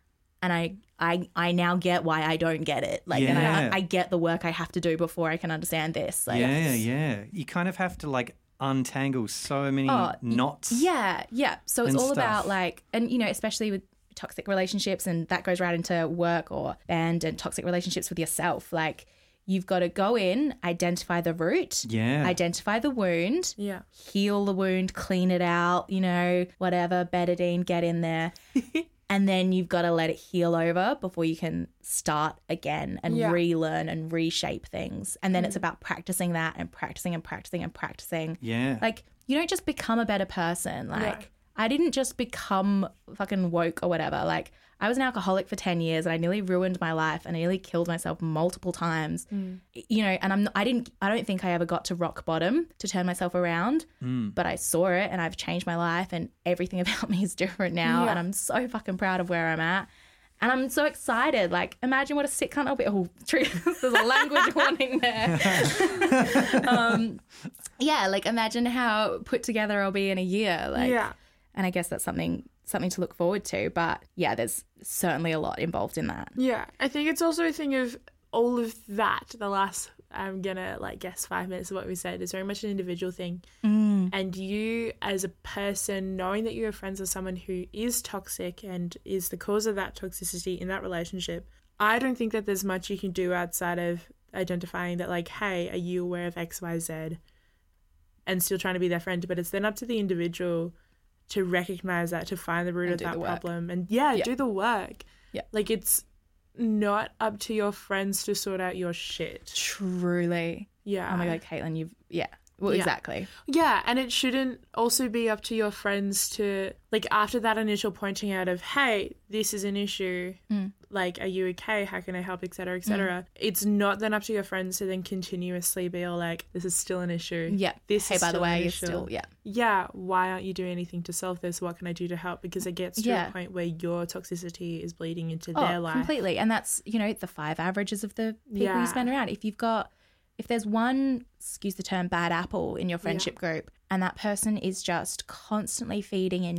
and I now get why I don't get it. Like, and I get the work I have to do before I can understand this. Like, You kind of have to, like, untangle so many knots. Yeah. So it's all stuff. about, like, and, you know, especially with toxic relationships, and that goes right into work or band, and toxic relationships with yourself. Like, you've got to go in, identify the root, identify the wound, heal the wound, clean it out, you know, whatever, betadine, get in there. And then you've got to let it heal over before you can start again and relearn and reshape things. And then it's about practicing that and practicing and practicing and practicing. Yeah. Like, you don't just become a better person. Like, I didn't just become fucking woke or whatever. Like, I was an alcoholic for 10 years and I nearly ruined my life and I nearly killed myself multiple times. You know, and I don't think I ever got to rock bottom to turn myself around, but I saw it and I've changed my life and everything about me is different now. And I'm so fucking proud of where I'm at. And I'm so excited. Like, imagine what a sick cunt I'll be. Oh, true. There's a language warning there. Yeah, like, imagine how put together I'll be in a year. Like, and I guess that's something to look forward to. But yeah, there's certainly a lot involved in that. Yeah, I think it's also a thing of all of that. The last, I'm gonna guess 5 minutes of what we said is very much an individual thing. And you as a person, knowing that you are friends with someone who is toxic and is the cause of that toxicity in that relationship, I don't think that there's much you can do outside of identifying that, like, hey, are you aware of X, Y, Z, and still trying to be their friend. But it's then up to the individual to recognize that, to find the root of that problem and do the work. Like, it's not up to your friends to sort out your shit. Truly. Yeah. Oh my God, Caitlin, exactly. Yeah, and it shouldn't also be up to your friends to, like, after that initial pointing out of, hey, this is an issue, like, are you okay? How can I help, et cetera, et cetera. It's not then up to your friends to then continuously be all like, this is still an issue. Yeah. This hey, is by the way, you're still, yeah, why aren't you doing anything to solve this? What can I do to help? Because it gets to a point where your toxicity is bleeding into their life. Completely. And that's, you know, the 5 averages of the people you spend around. If there's one, excuse the term, bad apple in your friendship group and that person is just constantly feeding in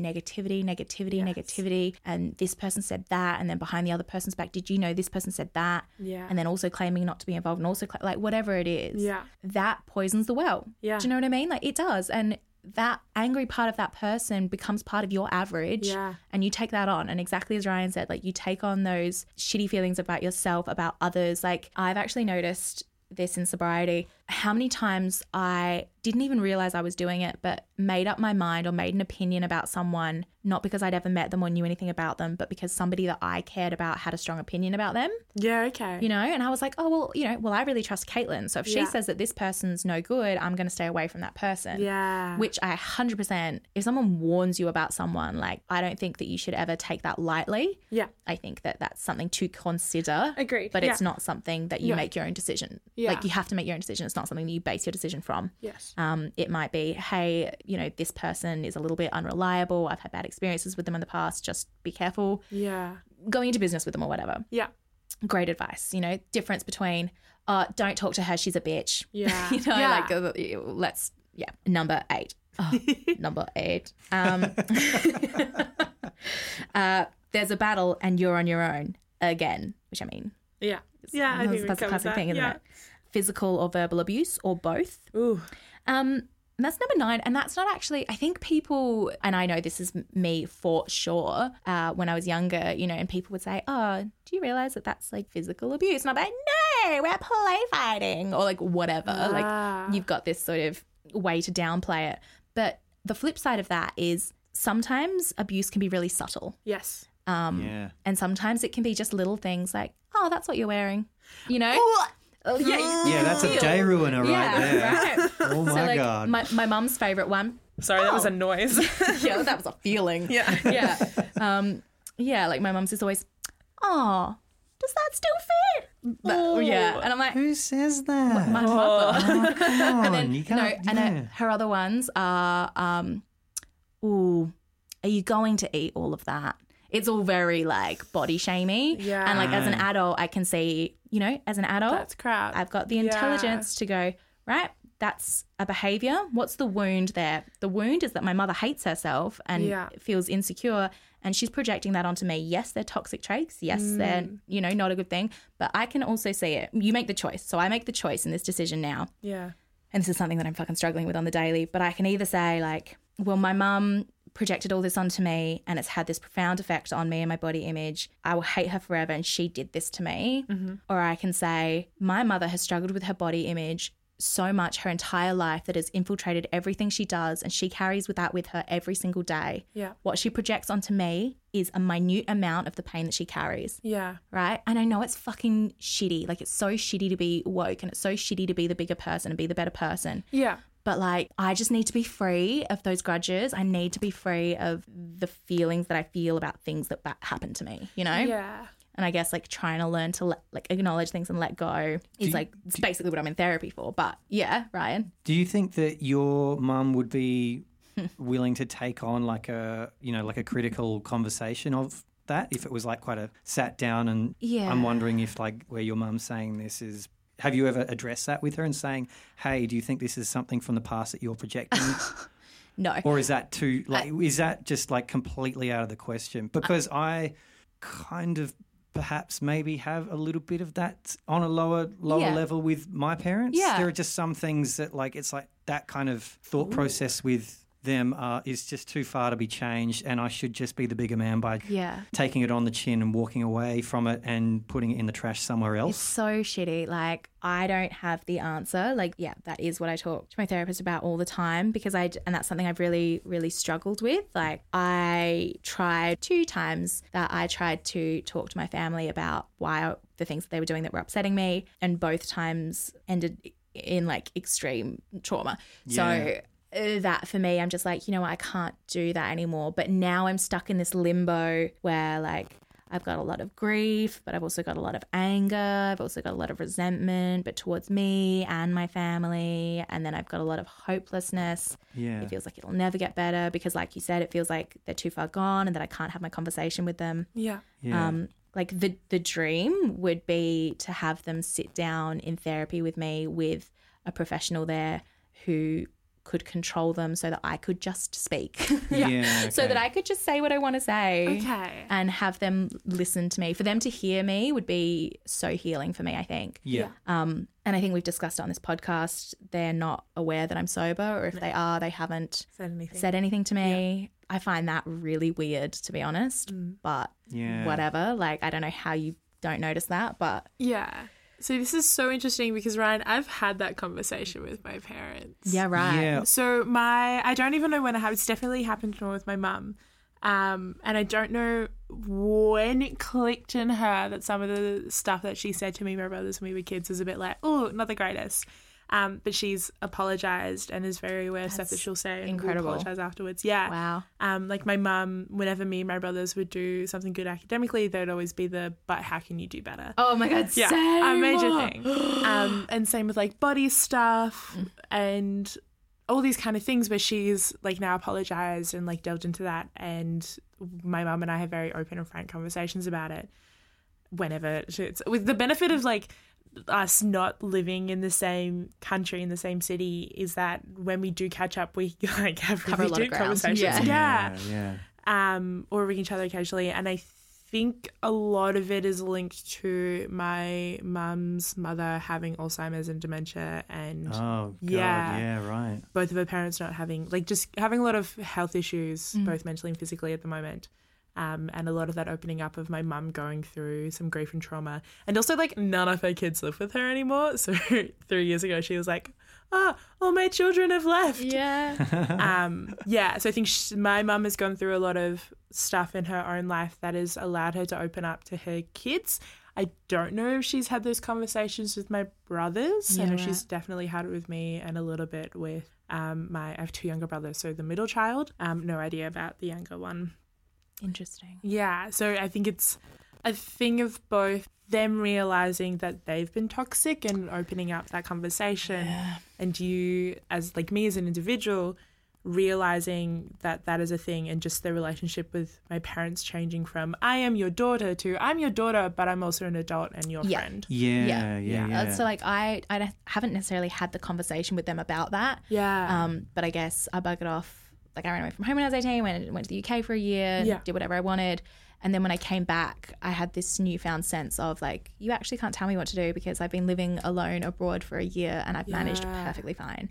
negativity, and this person said that, and then behind the other person's back, did you know this person said that? Yeah. And then also claiming not to be involved and also like whatever it is, that poisons the well. Yeah. Do you know what I mean? Like, it does. And that angry part of that person becomes part of your average and you take that on. And exactly as Ryan said, like, you take on those shitty feelings about yourself, about others. Like, I've actually noticed this in sobriety, how many times I didn't even realize I was doing it, but made up my mind or made an opinion about someone, not because I'd ever met them or knew anything about them, but because somebody that I cared about had a strong opinion about them. Yeah, okay. You know, and I was like, oh, well, you know, I really trust Caitlin. So if she says that this person's no good, I'm going to stay away from that person. Yeah. Which I 100%, if someone warns you about someone, like, I don't think that you should ever take that lightly. Yeah. I think that that's something to consider. Agreed. But it's not something that you make your own decision. Yeah. Like, you have to make your own decision. It's not something that you base your decision from. Yes. It might be, hey, you know, this person is a little bit unreliable. I've had bad experiences with them in the past. Just be careful. Yeah. Going into business with them or whatever. Yeah. Great advice. You know, difference between, don't talk to her, she's a bitch. Yeah. You know, like, number 8. Oh, number 8. There's a battle and you're on your own again, which I mean. Yeah. Yeah, I think that's a classic thing, isn't it? Physical or verbal abuse or both. Ooh. And that's number 9. And that's not actually, I think people, and I know this is me for sure, when I was younger, you know, and people would say, oh, do you realize that that's like physical abuse? And I'm like, no, we're play fighting, or like whatever. Like, you've got this sort of way to downplay it. But the flip side of that is sometimes abuse can be really subtle. Yes. And sometimes it can be just little things like, oh, that's what you're wearing, you know? Yeah, that's a day ruiner right there. Right. Oh my God. My mum's favourite one. Sorry, that was a noise. Yeah, that was a feeling. Yeah. Yeah, like my mum's is always, oh, does that still fit? Yeah. And I'm like, who says that? My mother. Oh, come on. And then, you can't, and her other ones are, ooh, are you going to eat all of that? It's all very like body shamey. Yeah. And like as an adult, I can see, you know, as an adult, that's crap. I've got the intelligence to go, right, that's a behaviour. What's the wound there? The wound is that my mother hates herself and feels insecure, and she's projecting that onto me. Yes, they're toxic traits. Yes, they're, you know, not a good thing. But I can also see it. You make the choice. So I make the choice in this decision now. Yeah. And this is something that I'm fucking struggling with on the daily. But I can either say like, well, my mum projected all this onto me and it's had this profound effect on me and my body image. I will hate her forever and she did this to me. Mm-hmm. Or I can say, my mother has struggled with her body image so much her entire life that has infiltrated everything she does, and she carries with her every single day. Yeah. What she projects onto me is a minute amount of the pain that she carries. Yeah. Right? And I know it's fucking shitty. Like, it's so shitty to be woke, and it's so shitty to be the bigger person and be the better person. Yeah. But like, I just need to be free of those grudges. I need to be free of the feelings that I feel about things that happened to me, you know? Yeah. And I guess like trying to learn to acknowledge things and let go is it's basically what I'm in therapy for. But yeah, Ryan. Do you think that your mum would be willing to take on like a critical conversation of that if it was like quite a sat down and I'm wondering if like where your mum's saying this is, have you ever addressed that with her and saying, hey, do you think this is something from the past that you're projecting? No. Or is that too is that just like completely out of the question? Because I kind of perhaps maybe have a little bit of that on a lower level with my parents. Yeah. There are just some things that like it's like that kind of thought process with them is just too far to be changed, and I should just be the bigger man by taking it on the chin and walking away from it and putting it in the trash somewhere else. It's so shitty. Like, I don't have the answer. Like, yeah, that is what I talk to my therapist about all the time, because and that's something I've really, really struggled with. Like, I tried 2 times that I tried to talk to my family about the things that they were doing that were upsetting me, and both times ended in like extreme trauma. Yeah. So that for me, I'm just like, you know what, I can't do that anymore. But now I'm stuck in this limbo where like I've got a lot of grief, but I've also got a lot of anger. I've also got a lot of resentment, but towards me and my family. And then I've got a lot of hopelessness. Yeah. It feels like it'll never get better because, like you said, it feels like they're too far gone and that I can't have my conversation with them. Yeah. Like the dream would be to have them sit down in therapy with me with a professional there who could control them so that I could just speak. So that I could just say what I want to say. Okay. And have them listen to me. For them to hear me would be so healing for me, I think. Yeah. And I think we've discussed it on this podcast. They're not aware that I'm sober, or if they are, they haven't said anything to me. Yeah. I find that really weird, to be honest. But whatever. Like, I don't know how you don't notice that, but yeah. So this is so interesting because, Ryan, I've had that conversation with my parents. Yeah, right. Yeah. So I don't even know when it happened. It's definitely happened more with my mum. And I don't know when it clicked in her that some of the stuff that she said to me, my brothers, when we were kids was a bit like, oh, not the greatest. But she's apologised and is very aware of stuff that she'll say and incredible. will apologise afterwards. Yeah. Wow. Like my mum, whenever me and my brothers would do something good academically, there'd always be but how can you do better? Oh my God, yeah, same. a major thing. And same with like body stuff and all these kind of things where she's like now apologised and like delved into that, and my mum and I have very open and frank conversations about it whenever it's with the benefit of like us not living in the same country, in the same city, is that when we do catch up, we like have really deep conversations. Yeah. Or with each other occasionally. And I think a lot of it is linked to my mum's mother having Alzheimer's and dementia, and right. both of her parents not having, like, just having a lot of health issues, both mentally and physically at the moment. And a lot of that opening up of my mum going through some grief and trauma. And also, like, none of her kids live with her anymore. So 3 years ago, she was like, all my children have left. Yeah. So I think my mum has gone through a lot of stuff in her own life that has allowed her to open up to her kids. I don't know if she's had those conversations with my brothers. I know she's definitely had it with me and a little bit with I have 2 younger brothers. So the middle child, no idea about the younger one. Interesting. Yeah, so I think it's a thing of both them realising that they've been toxic and opening up that conversation, and you, as like me as an individual, realising that that is a thing, and just the relationship with my parents changing from I am your daughter to I'm your daughter but I'm also an adult and your friend. Yeah. So like I haven't necessarily had the conversation with them about that. But I guess I buggered off. Like, I ran away from home when I was 18, went to the UK for a year, did whatever I wanted. And then when I came back, I had this newfound sense of, like, you actually can't tell me what to do because I've been living alone abroad for a year and I've managed perfectly fine.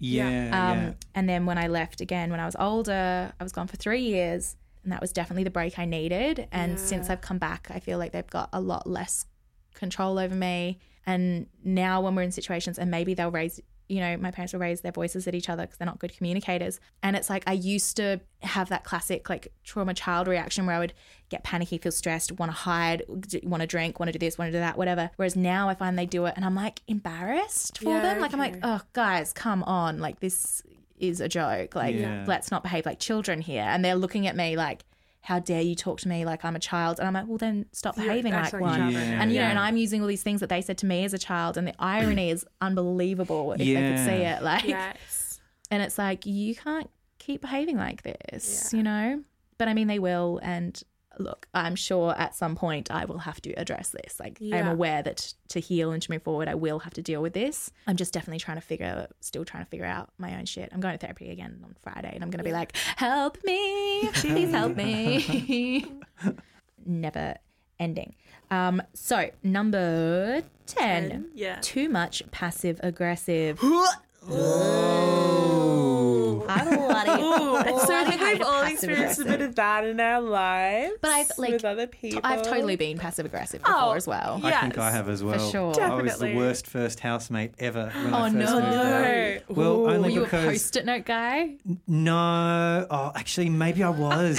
And then when I left again, when I was older, I was gone for 3 years, and that was definitely the break I needed. And since I've come back, I feel like they've got a lot less control over me. And now when we're in situations, and maybe they'll raise you know, my parents will raise their voices at each other because they're not good communicators. And it's like I used to have that classic like trauma child reaction where I would get panicky, feel stressed, want to hide, want to drink, want to do this, want to do that, whatever. Whereas now I find they do it and I'm like embarrassed for them. Like I'm like, oh, guys, come on. Like this is a joke. Like let's not behave like children here. And they're looking at me like, how dare you talk to me like I'm a child? And I'm like, well, then stop behaving like one. And, you know, and I'm using all these things that they said to me as a child. And the irony is unbelievable if they could see it. Like, and it's like, you can't keep behaving like this, you know? But I mean, they will. And look, I'm sure at some point I will have to address this. Like I'm aware that to heal and to move forward, I will have to deal with this. I'm just definitely still trying to figure out my own shit. I'm going to therapy again on Friday and I'm going to be like, help me, please help me. Never ending. So number 10. Too much passive aggressive. So I think we've all experienced a bit of that in our lives, but I've like with other people. I've totally been passive aggressive before as well. I think I have as well. For sure. I was the worst first housemate ever when I first moved out. Well, only Were you because a post-it note guy? No. Oh, actually, maybe I was.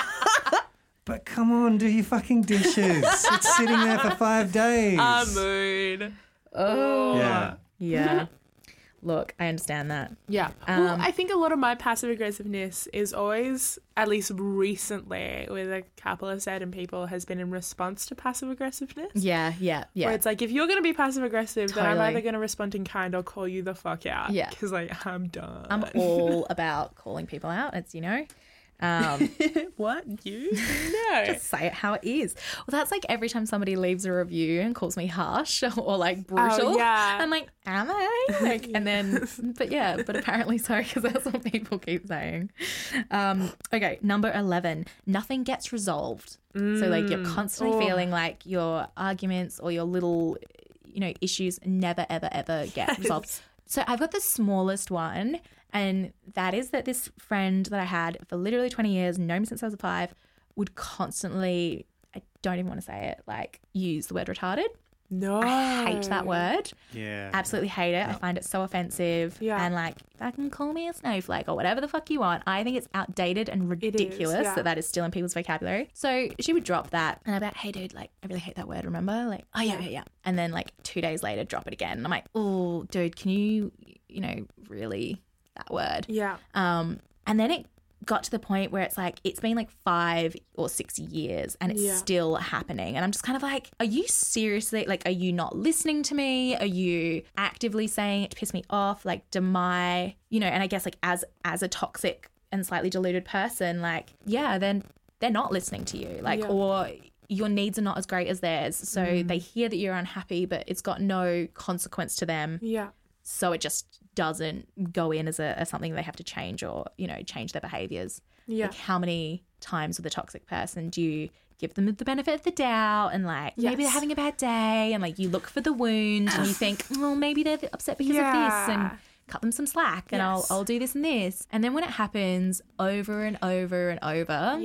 But come on, do your fucking dishes. It's sitting there for 5 days. Mood. Oh. Yeah. Look, I understand that. Yeah. Well, I think a lot of my passive aggressiveness is always, at least recently, with a couple of certain people, has been in response to passive aggressiveness. Yeah. Where it's like, if you're going to be passive aggressive, then I'm either going to respond in kind or call you the fuck out. Yeah. Because like, I'm done. I'm all about calling people out, as you know. What? You? No. Just say it how it is. Well, that's like every time somebody leaves a review and calls me harsh or like brutal. I'm like, am I? Like, and then, but apparently so, because that's what people keep saying. Okay, number 11. Nothing gets resolved. So like you're constantly feeling like your arguments or your little, you know, issues never, ever, ever get resolved. So I've got the smallest one. And that is that this friend that I had for literally 20 years, known me since I was 5, would constantly, I don't even want to say it, like use the word retarded. No. I hate that word. Yeah. Absolutely hate it. I find it so offensive. Yeah. And like, fucking call me a snowflake or whatever the fuck you want. I think it's outdated and ridiculous that is still in people's vocabulary. So she would drop that and I'd be like, hey dude, like I really hate that word, remember? Like, oh yeah. And then like 2 days later, drop it again. And I'm like, oh dude, can you know, really... that word. Yeah. And then it got to the point where it's like, it's been like 5 or 6 years and it's still happening. And I'm just kind of like, are you seriously, like, are you not listening to me? Are you actively saying it to piss me off? Like, do my, you know, and I guess like as a toxic and slightly deluded person, like, then they're not listening to you. Like, or your needs are not as great as theirs. So they hear that you're unhappy, but it's got no consequence to them. Yeah. So it just doesn't go in as something they have to change or, you know, change their behaviours. Yeah. Like how many times with a toxic person do you give them the benefit of the doubt and like maybe they're having a bad day and like you look for the wound and you think, well, maybe they're upset because of this and cut them some slack and I'll do this and this. And then when it happens over and over and over,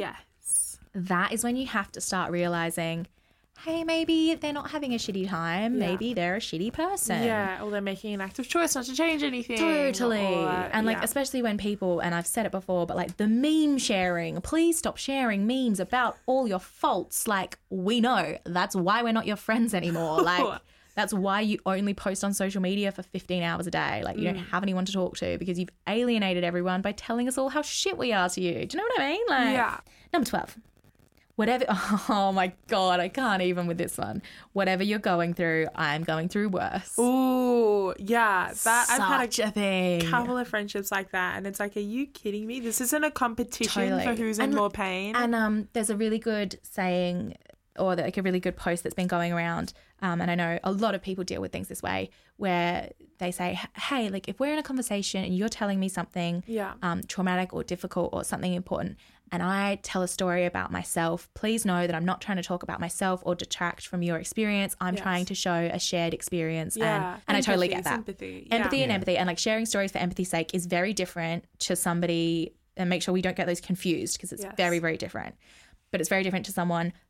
that is when you have to start realising, hey, maybe they're not having a shitty time. Yeah. Maybe they're a shitty person. Yeah, or they're making an active choice not to change anything. Totally. And like, especially when people, and I've said it before, but like the meme sharing, please stop sharing memes about all your faults. Like, we know that's why we're not your friends anymore. Like, that's why you only post on social media for 15 hours a day. Like, you don't have anyone to talk to because you've alienated everyone by telling us all how shit we are to you. Do you know what I mean? Like, number 12. Whatever, oh my God, I can't even with this one. Whatever you're going through, I'm going through worse. Ooh, yeah. That I've had a thing. Couple of friendships like that. And it's like, are you kidding me? This isn't a competition for who's in more pain. And there's a really good saying or like a really good post that's been going around. And I know a lot of people deal with things this way where they say, hey, like if we're in a conversation and you're telling me something traumatic or difficult or something important, and I tell a story about myself, please know that I'm not trying to talk about myself or detract from your experience. I'm trying to show a shared experience. And I totally get that. Empathy and empathy. And like sharing stories for empathy's sake is very different to somebody, and make sure we don't get those confused because it's very, very different. But it's very different to someone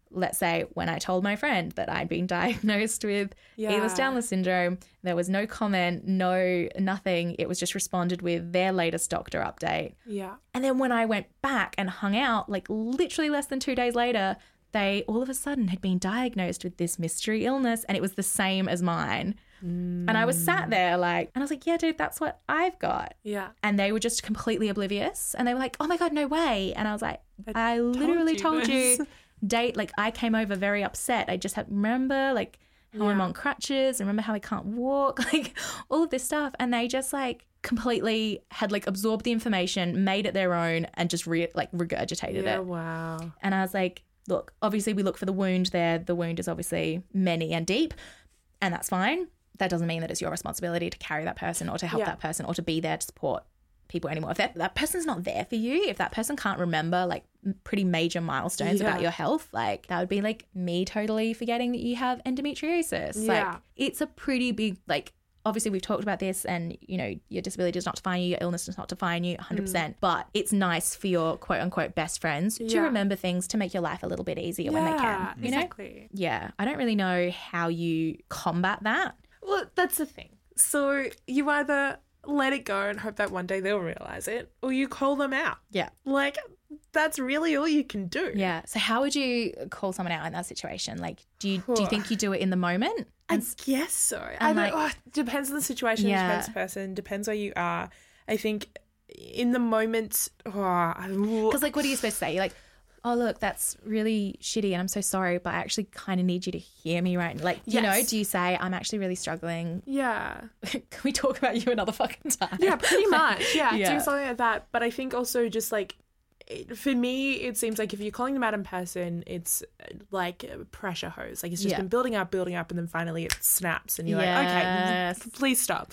let's say when I told my friend that I'd been diagnosed with Ehlers-Danlos syndrome, there was no comment, nothing. It was just responded with their latest doctor update. Yeah. And then when I went back and hung out, like literally less than 2 days later, they all of a sudden had been diagnosed with this mystery illness, and it was the same as mine. And I was sat there like, and I was like, yeah, dude, that's what I've got. Yeah. And they were just completely oblivious. And they were like, oh my God, no way. And I was like, I literally told you. Like I came over very upset. I just remember like how I'm on crutches, remember how I can't walk, like all of this stuff. And they just like completely had like absorbed the information, made it their own, and just regurgitated it. Yeah, wow. And I was like, look, obviously we look for the wound there. The wound is obviously many and deep, and that's fine. That doesn't mean that it's your responsibility to carry that person or to help that person or to be there to support people anymore. If that person's not there for you, if that person can't remember like pretty major milestones about your health, like that would be like me totally forgetting that you have endometriosis. Like it's a pretty big, like obviously we've talked about this, and you know, your disability does not define you, your illness does not define you 100%, but it's nice for your quote unquote best friends to remember things to make your life a little bit easier when they can, you know? Yeah. I don't really know how you combat that. Well, that's the thing. So you either let it go and hope that one day they'll realize it, or you call them out. Yeah. Like, that's really all you can do. Yeah. So how would you call someone out in that situation? Like, do you think you do it in the moment? I guess so. Depends on the situation, depends on the person, depends where you are. I think in the moment, because like, what are you supposed to say? You're like, oh, look, that's really shitty and I'm so sorry, but I actually kind of need you to hear me right now. Like, you know, do you say, I'm actually really struggling? Yeah. Can we talk about you another fucking time? Yeah, pretty much. Yeah, do something like that. But I think also just like, for me, it seems like if you're calling them out in person, it's like a pressure hose. Like it's just been building up, and then finally it snaps and you're like, okay, please stop.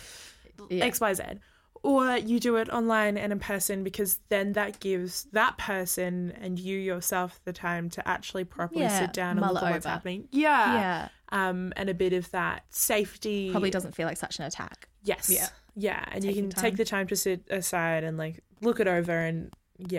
X, Y, Z. Or you do it online and in person, because then that gives that person and you yourself the time to actually properly sit down and look at what's happening. Yeah. And a bit of that safety. Probably doesn't feel like such an attack. Yes. Yeah. And you can take the time to sit aside and like look it over, and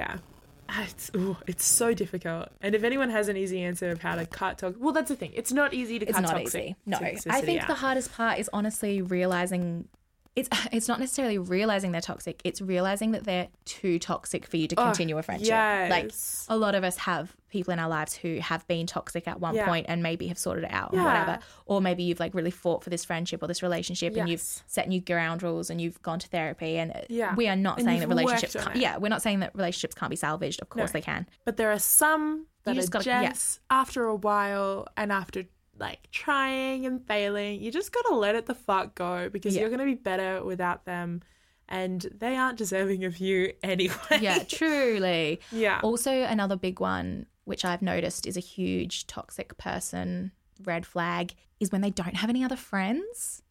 it's so difficult. And if anyone has an easy answer of how to cut toxic, well, that's the thing. It's not easy to cut toxic. Easy. No, I think the hardest part is honestly realizing it's not necessarily realizing they're toxic. It's realizing that they're too toxic for you to continue a friendship. Yes. Like a lot of us have people in our lives who have been toxic at one point and maybe have sorted it out or whatever. Or maybe you've like really fought for this friendship or this relationship and you've set new ground rules and you've gone to therapy. And we are not saying that relationships we're not saying that relationships can't be salvaged. Of course they can. But there are some that after a while and after like trying and failing, you just gotta let it the fuck go, because you're gonna be better without them, and they aren't deserving of you anyway. Yeah, truly. Yeah. Also, another big one which I've noticed is a huge toxic person red flag is when they don't have any other friends.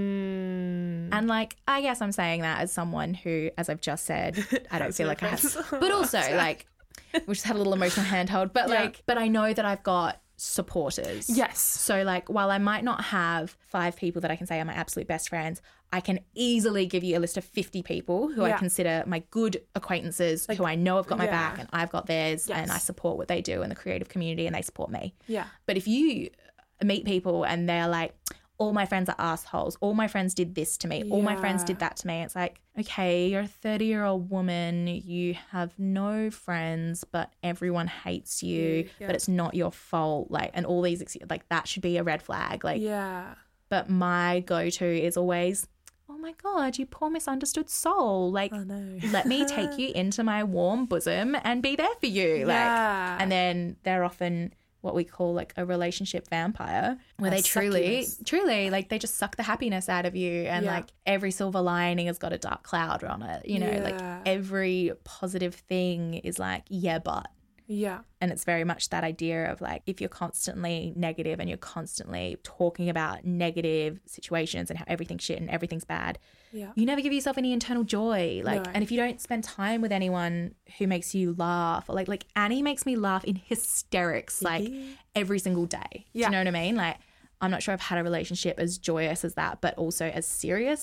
And like, I guess I'm saying that as someone who, as I've just said, I don't feel like I have, but also like we just had a little emotional handhold, but like, but I know that I've got supporters. Yes. So like, while I might not have 5 people that I can say are my absolute best friends, I can easily give you a list of 50 people who I consider my good acquaintances, like, who I know have got my back and I've got theirs, and I support what they do in the creative community and they support me. Yeah. But if you meet people and they're like, all my friends are assholes, all my friends did this to me, all my friends did that to me, it's like, okay, you're a 30-year-old woman, you have no friends, but everyone hates you, but it's not your fault, like, and all these, like, that should be a red flag. Like, but my go-to is always, oh my God, you poor misunderstood soul, like, let me take you into my warm bosom and be there for you. Like, and then they're often what we call like a relationship vampire, where they truly like, they just suck the happiness out of you, and like every silver lining has got a dark cloud on it, you know, like every positive thing is like, but and it's very much that idea of like, if you're constantly negative and you're constantly talking about negative situations and how everything's shit and everything's bad, you never give yourself any internal joy. Like, and if you don't spend time with anyone who makes you laugh, or like Annie makes me laugh in hysterics like every single day. Do you know what I mean? Like, I'm not sure I've had a relationship as joyous as that, but also as serious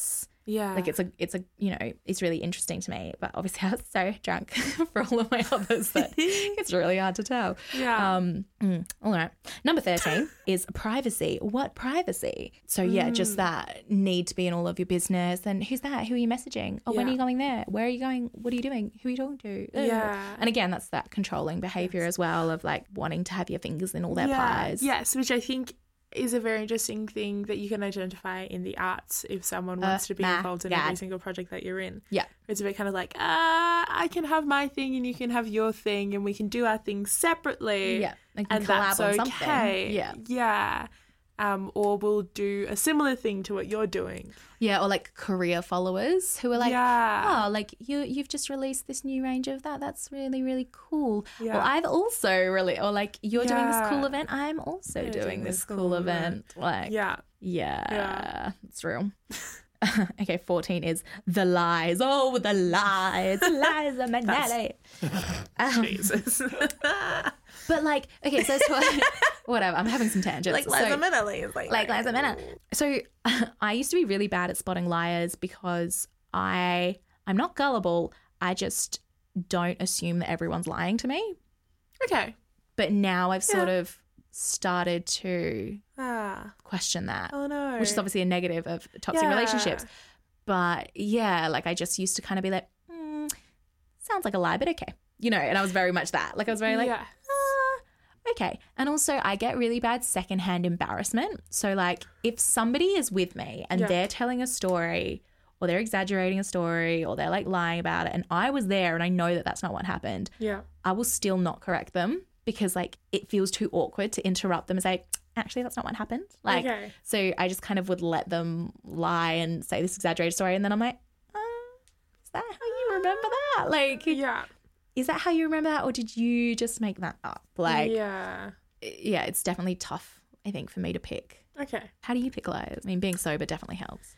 Yeah. Like it's a it's really interesting to me. But obviously I was so drunk for all of my others that it's really hard to tell. Yeah. All right. Number 13 is privacy. What privacy? So yeah, just that need to be in all of your business. And who's that? Who are you messaging? Oh, when are you going there? Where are you going? What are you doing? Who are you talking to? Yeah. And again, that's that controlling behavior as well of like wanting to have your fingers in all their pies. Yes, which I think is a very interesting thing that you can identify in the arts if someone wants to be involved in every single project that you're in. Yeah. It's a bit kind of like, I can have my thing and you can have your thing and we can do our things separately. Yeah. Like and collab that's on okay. something. Yeah. Yeah. Or we'll do a similar thing to what you're doing. Yeah, or like career followers who are like, oh, like you've just released this new range of that. That's really, really cool. Yeah. Or I've also or like you're doing this cool event. I'm also doing this cool event. Like, yeah, it's real. Okay, 14 is the lies. Oh, the lies. The lies of Manelli. Jesus. But like, okay, so it's whatever. I'm having some tangents. Like Liza Minnelli. Like Liza Minnelli. So I used to be really bad at spotting liars because I'm not gullible. I just don't assume that everyone's lying to me. Okay. But now I've sort of started to question that. Oh, no. Which is obviously a negative of toxic relationships. But yeah, like I just used to kind of be like, sounds like a lie, but okay. You know, and I was very much that. Like I was very like, okay. And also I get really bad secondhand embarrassment. So like if somebody is with me and they're telling a story or they're exaggerating a story or they're like lying about it and I was there and I know that that's not what happened, I will still not correct them because like it feels too awkward to interrupt them and say, actually, that's not what happened. Like, so I just kind of would let them lie and say this exaggerated story. And then I'm like, is that how you remember that? Like, is that how you remember that? Or did you just make that up? Like, yeah, it's definitely tough, I think, for me to pick. Okay. How do you pick lies? I mean, being sober definitely helps.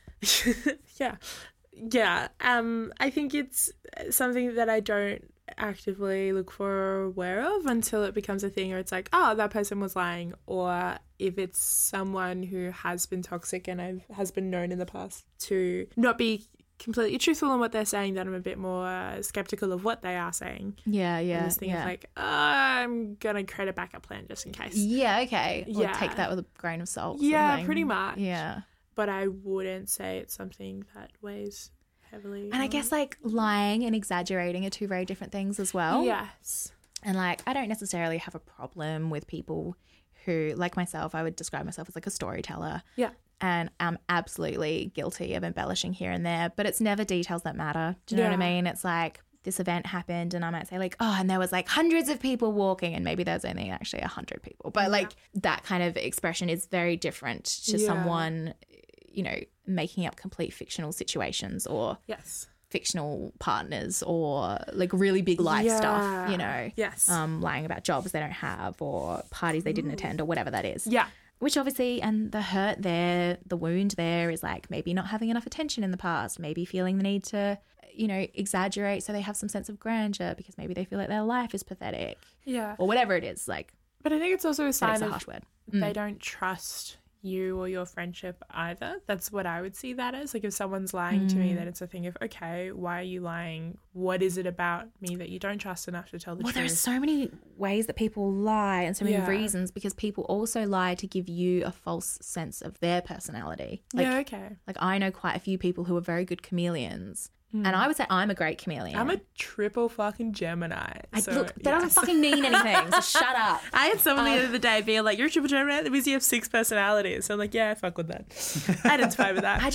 Yeah. I think it's something that I don't actively look for or aware of until it becomes a thing or it's like, oh, that person was lying. Or if it's someone who has been toxic and has been known in the past to not be completely truthful in what they're saying, then I'm a bit more skeptical of what they are saying. Yeah. And this thing of like, I'm going to create a backup plan just in case. Yeah, okay. Or take that with a grain of salt. Yeah, pretty much. Yeah. But I wouldn't say it's something that weighs heavily. And I guess like lying and exaggerating are two very different things as well. Yes. And like I don't necessarily have a problem with people who, like myself, I would describe myself as like a storyteller. Yeah. And I'm absolutely guilty of embellishing here and there, but it's never details that matter. Do you know what I mean? It's like this event happened and I might say like, oh, and there was like hundreds of people walking and maybe there's only actually 100 people. But like that kind of expression is very different to someone, you know, making up complete fictional situations or fictional partners or like really big life stuff, you know, lying about jobs they don't have or parties they didn't attend or whatever that is. Yeah. Which obviously, and the hurt there, the wound there is like maybe not having enough attention in the past, maybe feeling the need to, you know, exaggerate so they have some sense of grandeur because maybe they feel like their life is pathetic. Yeah. Or whatever it is. Like, but I think it's also a sign of harsh word. They don't trust you or your friendship either. That's what I would see that as. Like if someone's lying to me, then it's a thing of, okay, why are you lying? What is it about me that you don't trust enough to tell the truth? Well, there are so many ways that people lie and so many reasons because people also lie to give you a false sense of their personality. Like, like I know quite a few people who are very good chameleons. And I would say I'm a great chameleon. I'm a triple fucking Gemini. Look, that doesn't fucking mean anything, so shut up. I had someone the other day being like, you're a triple Gemini? That means you have 6 personalities. So I'm like, yeah, I fuck with that. I identify with that.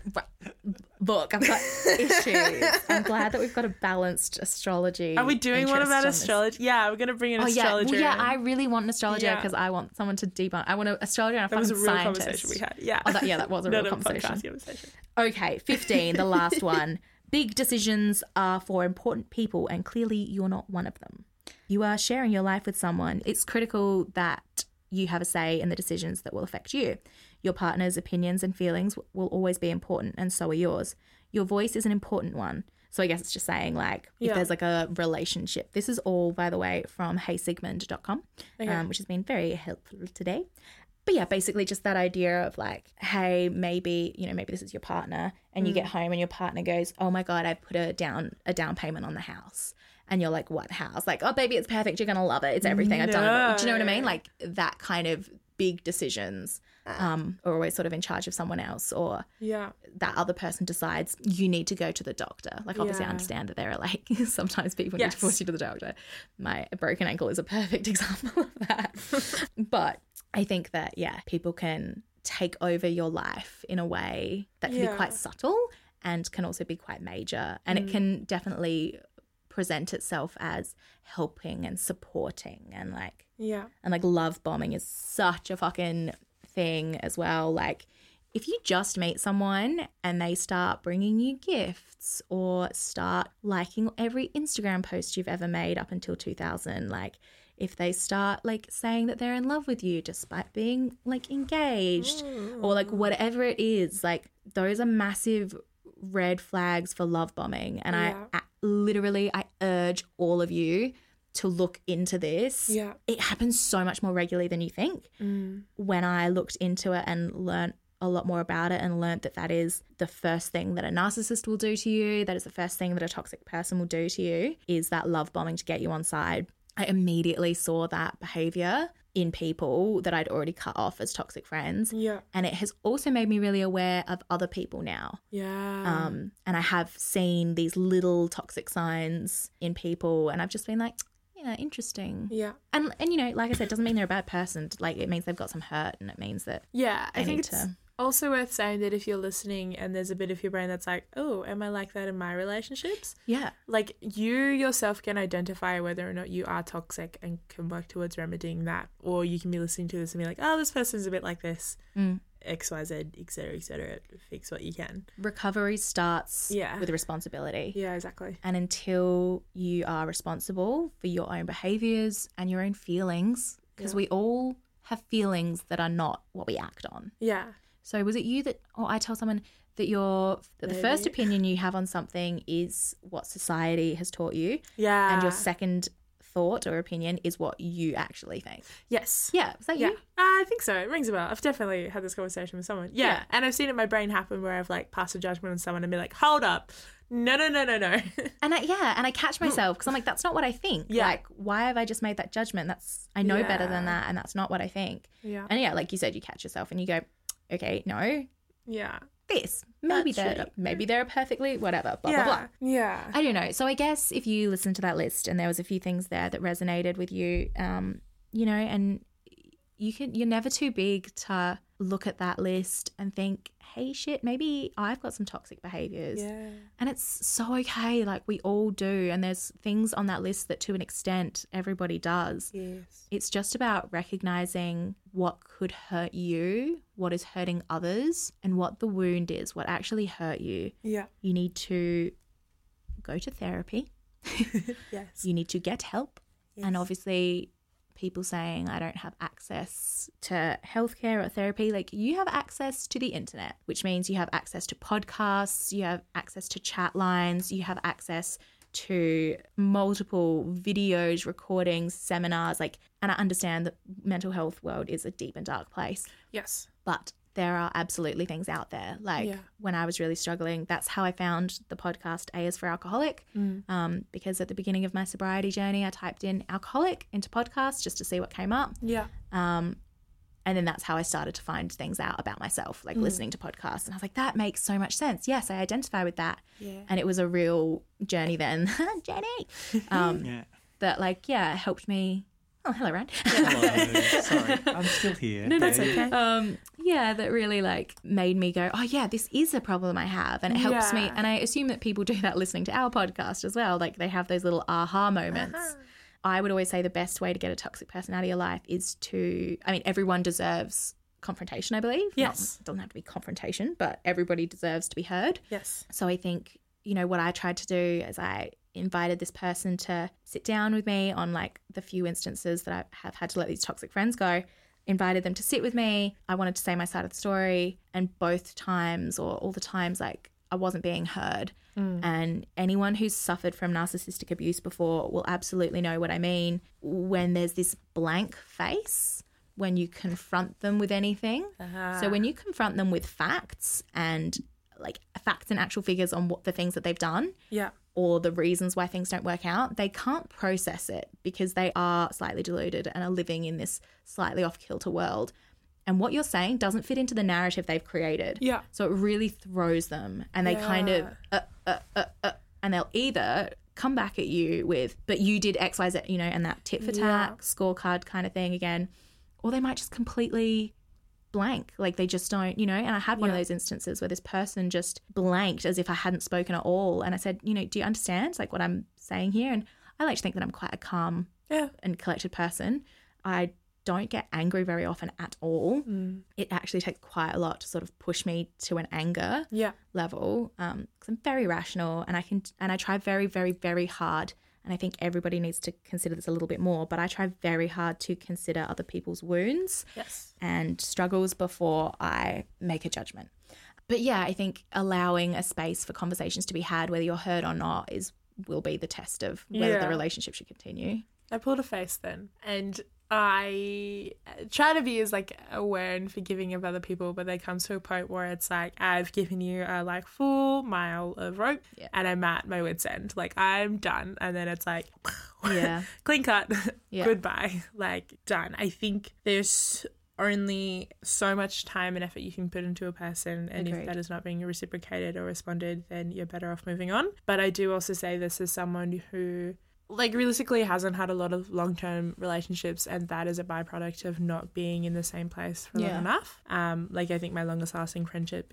Look, I've got issues. I'm glad that we've got a balanced astrology. Are we doing one about astrology? Yeah, we're going to bring an astrologer. Yeah, I really want an astrologer because I want someone to debunk. I want an astrologer and a fucking scientist. That was a real conversation we had. Yeah. That was a real conversation. Okay, 15, the last one. Big decisions are for important people and clearly you're not one of them. You are sharing your life with someone. It's critical that you have a say in the decisions that will affect you. Your partner's opinions and feelings will always be important and so are yours. Your voice is an important one. So I guess it's just saying like if there's like a relationship. This is all, by the way, from heysigmund.com, which has been very helpful today. But yeah, basically just that idea of like, hey, maybe this is your partner and you get home and your partner goes, oh my God, I've put a down payment on the house. And you're like, what house? Like, oh, baby, it's perfect. You're going to love it. It's everything. I've done it. Do you know what I mean? Like that kind of big decisions are always sort of in charge of someone else, or that other person decides you need to go to the doctor. Like obviously I understand that there are like sometimes people need to force you to the doctor. My broken ankle is a perfect example of that. But I think that, people can take over your life in a way that can be quite subtle and can also be quite major. And it can definitely present itself as helping and supporting and like love bombing is such a fucking thing as well. Like if you just meet someone and they start bringing you gifts or start liking every Instagram post you've ever made up until 2000, like if they start like saying that they're in love with you despite being like engaged or like whatever it is, like those are massive red flags for love bombing. And I literally urge all of you to look into this. It happens so much more regularly than you think. When I looked into it and learned a lot more about it and learned that is the first thing that a narcissist will do to you, that is the first thing that a toxic person will do to you, is that love bombing to get you on side. I immediately saw that behavior in people that I'd already cut off as toxic friends. And it has also made me really aware of other people now. And I have seen these little toxic signs in people and I've just been like, interesting. And you know, like I said, it doesn't mean they're a bad person. Like it means they've got some hurt and it means that I think it's also worth saying that if you're listening and there's a bit of your brain that's like, oh, am I like that in my relationships? Like you yourself can identify whether or not you are toxic and can work towards remedying that. Or you can be listening to this and be like, oh, this person's a bit like this. XYZ, etc., fix what you can. Recovery starts with responsibility. Exactly. And until you are responsible for your own behaviours and your own feelings, because we all have feelings that are not what we act on. So was it you that, or I tell someone that the first opinion you have on something is what society has taught you. And your second thought or opinion is what you actually think. Yes. Was that you? I think so. It rings a bell. I've definitely had this conversation with someone. And I've seen it in my brain happen where I've like passed a judgment on someone and be like, hold up. No. And I catch myself because I'm like, that's not what I think. Like, why have I just made that judgment? I know better than that and that's not what I think. And like you said, you catch yourself and you go, okay, no. This. Maybe they're perfectly whatever, blah, blah, blah. I don't know. So I guess if you listen to that list and there was a few things there that resonated with you, you know, and you're never too big to look at that list and think, hey, shit, maybe I've got some toxic behaviors. And it's so okay. Like we all do. And there's things on that list that to an extent everybody does. It's just about recognizing what could hurt you, what is hurting others, and what the wound is, what actually hurt you. You need to go to therapy. You need to get help. And obviously people saying I don't have access to healthcare or therapy, like you have access to the internet, which means you have access to podcasts, you have access to chat lines, you have access to multiple videos, recordings, seminars, like, and I understand that mental health world is a deep and dark place. But there are absolutely things out there. Like when I was really struggling, that's how I found the podcast A is for Alcoholic. Because at the beginning of my sobriety journey, I typed in alcoholic into podcast just to see what came up. And then that's how I started to find things out about myself, like listening to podcasts. And I was like, that makes so much sense. Yes, I identify with that. And it was a real journey then. Jenny. That like, helped me. Oh, hello, Ryan. Hello. Sorry, I'm still here. No, that's okay. That really like made me go, oh yeah, this is a problem I have, and it helps me. And I assume that people do that listening to our podcast as well. Like they have those little aha moments. I would always say the best way to get a toxic person out of your life is everyone deserves confrontation, I believe. It doesn't have to be confrontation, but everybody deserves to be heard. So I think, you know, what I tried to do is I invited this person to sit down with me on like the few instances that I have had to let these toxic friends go, invited them to sit with me. I wanted to say my side of the story, and both times or all the times like I wasn't being heard. And anyone who's suffered from narcissistic abuse before will absolutely know what I mean when there's this blank face when you confront them with anything. So when you confront them with facts and actual figures on what the things that they've done, or the reasons why things don't work out, they can't process it because they are slightly deluded and are living in this slightly off-kilter world. And what you're saying doesn't fit into the narrative they've created. Yeah. So it really throws them, and they kind of, and they'll either come back at you with, but you did X, Y, Z, you know, and that tit for tat scorecard kind of thing again, or they might just completely blank, like they just don't, you know. And I had one of those instances where this person just blanked as if I hadn't spoken at all, and I said, you know, do you understand like what I'm saying here? And I like to think that I'm quite a calm and collected person. I don't get angry very often at all. It actually takes quite a lot to sort of push me to an anger level, because I'm very rational, and I try very, very, very hard. And I think everybody needs to consider this a little bit more, but I try very hard to consider other people's wounds and struggles before I make a judgment. But yeah, I think allowing a space for conversations to be had, whether you're heard or not, will be the test of whether the relationship should continue. I pulled a face then, and I try to be as like aware and forgiving of other people, but there comes to a point where it's like, I've given you a like full mile of rope and I'm at my wit's end. Like, I'm done. And then it's like, clean cut, goodbye, like done. I think there's only so much time and effort you can put into a person, and if that is not being reciprocated or responded, then you're better off moving on. But I do also say this as someone who like realistically hasn't had a lot of long-term relationships, and that is a byproduct of not being in the same place for long enough. Like I think my longest lasting friendship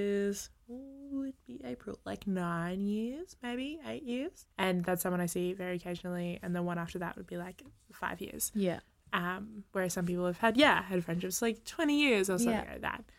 would be April, like 9 years, maybe 8 years, and that's someone I see very occasionally, and the one after that would be like 5 years. Whereas some people have had friendships like 20 years or something like that.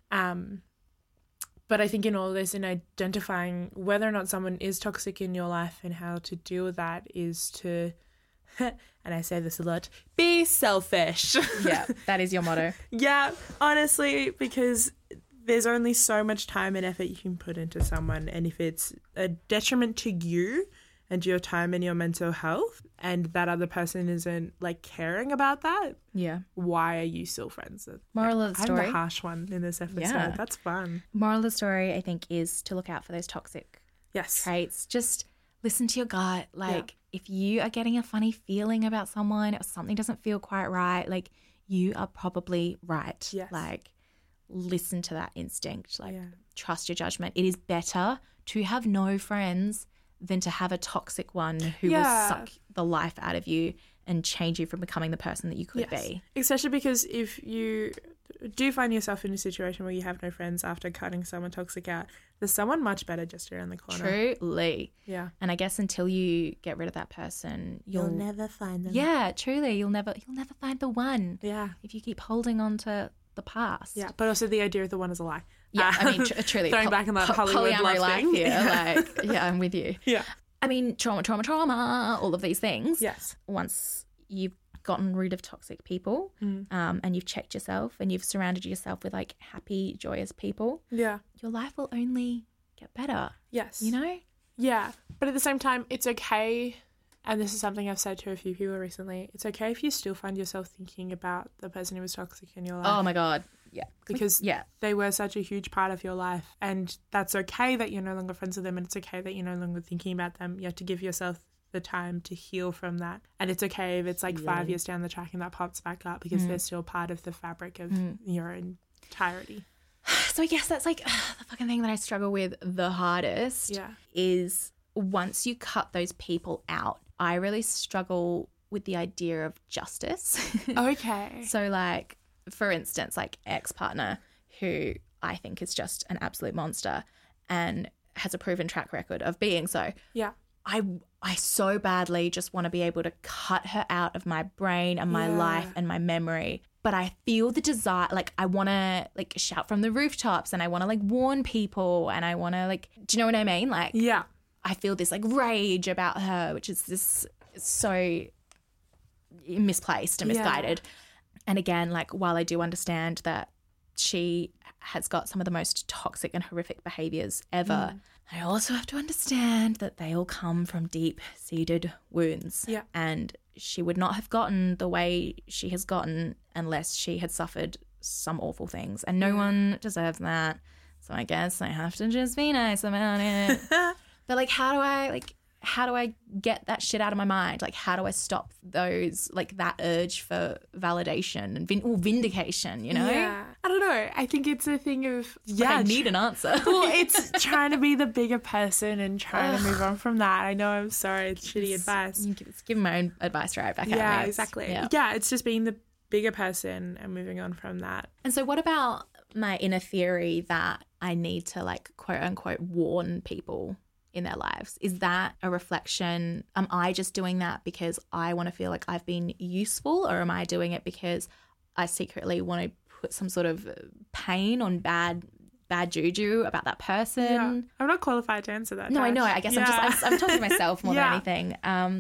But I think in all this, in identifying whether or not someone is toxic in your life and how to deal with that is to, and I say this a lot, be selfish. Yeah, that is your motto. Yeah, honestly, because there's only so much time and effort you can put into someone. And if it's a detriment to you and your time and your mental health, and that other person isn't like caring about that, why are you still friends? Moral of the story. I'm the harsh one in this episode. Yeah. That's fun. Moral of the story, I think, is to look out for those toxic traits. Just listen to your gut. Like if you are getting a funny feeling about someone or something doesn't feel quite right, like you are probably right. Yes. Like listen to that instinct. Like trust your judgment. It is better to have no friends than to have a toxic one who will suck the life out of you and change you from becoming the person that you could be. Especially because if you do find yourself in a situation where you have no friends after cutting someone toxic out, there's someone much better just around the corner. Truly. Yeah. And I guess until you get rid of that person, you'll never find them. Yeah, truly. You'll never find the one. Yeah. If you keep holding on to the past. Yeah, but also the idea of the one is a lie. Yeah, I mean, truly. Throwing back in that Hollywood love life thing. Here, like, I'm with you. Yeah. I mean, trauma, all of these things. Yes. Once you've gotten rid of toxic people and you've checked yourself and you've surrounded yourself with like happy, joyous people, your life will only get better. Yes. You know? Yeah. But at the same time, it's okay, and this is something I've said to a few people recently, it's okay if you still find yourself thinking about the person who was toxic in your life. Oh my God. Yeah. Because they were such a huge part of your life, and that's okay that you're no longer friends with them, and it's okay that you're no longer thinking about them. You have to give yourself the time to heal from that. And it's okay if it's like 5 years down the track and that pops back up, because they're still part of the fabric of your entirety. So I guess that's like the fucking thing that I struggle with the hardest is once you cut those people out, I really struggle with the idea of justice. Okay. So like, for instance, like ex-partner who I think is just an absolute monster and has a proven track record of being so. Yeah. I so badly just want to be able to cut her out of my brain and my life and my memory. But I feel the desire, like I want to like shout from the rooftops, and I want to like warn people, and I want to like, do you know what I mean? Like, I feel this like rage about her, which is this so misplaced and misguided. And again, like while I do understand that she has got some of the most toxic and horrific behaviours ever, I also have to understand that they all come from deep-seated wounds. Yeah. And she would not have gotten the way she has gotten unless she had suffered some awful things. And no one deserves that. So I guess I have to just be nice about it. But like, how do I get that shit out of my mind? Like, how do I stop those, like, that urge for validation and vindication, you know? Yeah. I don't know. I think it's a thing of, I need an answer. Well, it's trying to be the bigger person and trying to move on from that. I know, I'm sorry, it's shitty advice. It's giving my own advice right back at me. Yeah, exactly. Yeah, it's just being the bigger person and moving on from that. And so what about my inner theory that I need to, like, quote unquote warn people in their lives? Is that a reflection? Am I just doing that because I want to feel like I've been useful, or am I doing it because I secretly want to put some sort of pain on bad juju about that person? Yeah. I'm not qualified to answer that. No, Tash. I know. I guess I'm talking to myself more than anything.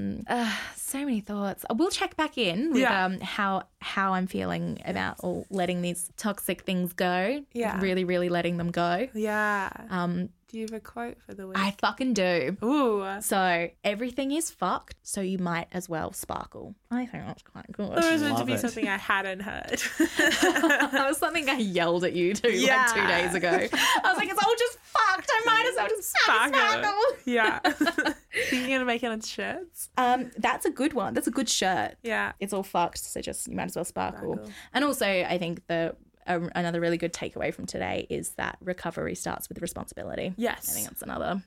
So many thoughts. We'll check back in with how I'm feeling about all letting these toxic things go. Yeah. Really, really letting them go. Yeah. Do you have a quote for the week? I fucking do. Ooh. So, everything is fucked, so you might as well sparkle. I think that's quite good. It was meant to be something I hadn't heard. That was something I yelled at you to like 2 days ago. I was like, it's all just fucked. I might as well just sparkle. Yeah. You're going to make it on shirts? That's a good one. That's a good shirt. Yeah. It's all fucked, so just you might as well sparkle. And also, I think another really good takeaway from today is that recovery starts with responsibility. Yes. I think that's another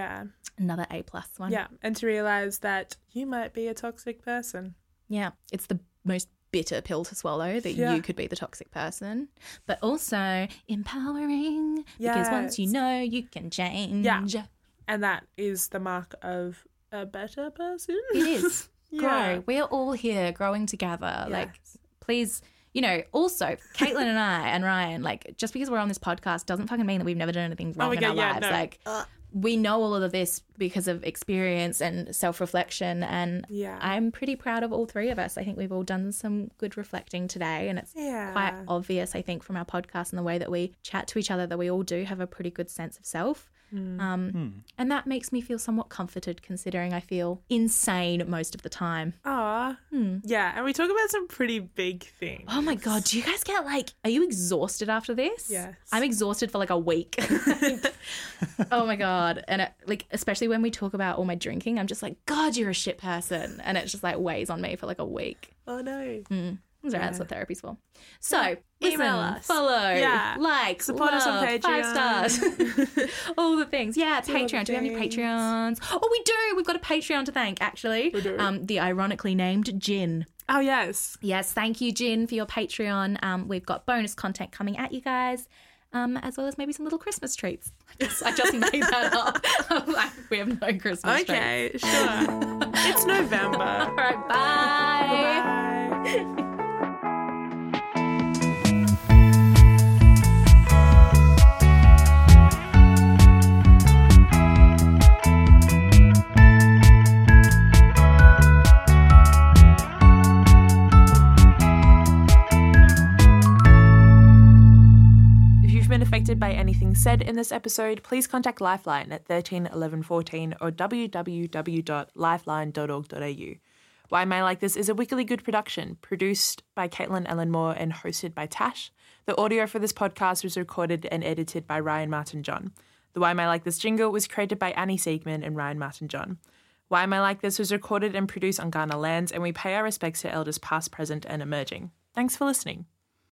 A+ one. Yeah. And to realise that you might be a toxic person. Yeah. It's the most bitter pill to swallow that you could be the toxic person, but also empowering because once you know, you can change. Yeah. And that is the mark of a better person. It is. Grow. We're all here growing together. Yes. Like, please... You know, also, Caitlin and I and Ryan, like, just because we're on this podcast doesn't fucking mean that we've never done anything wrong in our lives. No. Like, we know all of this because of experience and self-reflection, and I'm pretty proud of all three of us. I think we've all done some good reflecting today, and it's quite obvious, I think, from our podcast and the way that we chat to each other that we all do have a pretty good sense of self. And that makes me feel somewhat comforted, considering I feel insane most of the time. Yeah, and we talk about some pretty big things. Oh my God, do you guys get like, are you exhausted after this? Yes. I'm exhausted for like a week. Oh my God. And like, especially when we talk about all my drinking, I'm just like, God, you're a shit person. And it just like weighs on me for like a week. Oh no. That's what therapy's for. So, email us, follow, like, support us on Patreon, 5 stars, all the things. Yeah, Patreon. Do we have any Patreons? Oh, we do. We've got a Patreon to thank, actually. We do. The ironically named Jin. Oh yes. Yes, thank you, Jin, for your Patreon. We've got bonus content coming at you guys. As well as maybe some little Christmas treats. I just made that up. We have no Christmas treats. Okay, sure. It's November. All right, bye. Bye. Affected by anything said in this episode, please contact Lifeline at 13 11 14 or www.lifeline.org.au. Why Am I Like This is a Wickedly Good production, produced by Caitlin Ellen Moore and hosted by Tash. The audio for this podcast was recorded and edited by Ryan Martin John. The Why Am I Like This jingle was created by Annie Siegman and Ryan Martin John. Why Am I Like This was recorded and produced on Ghana lands, and we pay our respects to elders past, present and emerging. Thanks for listening.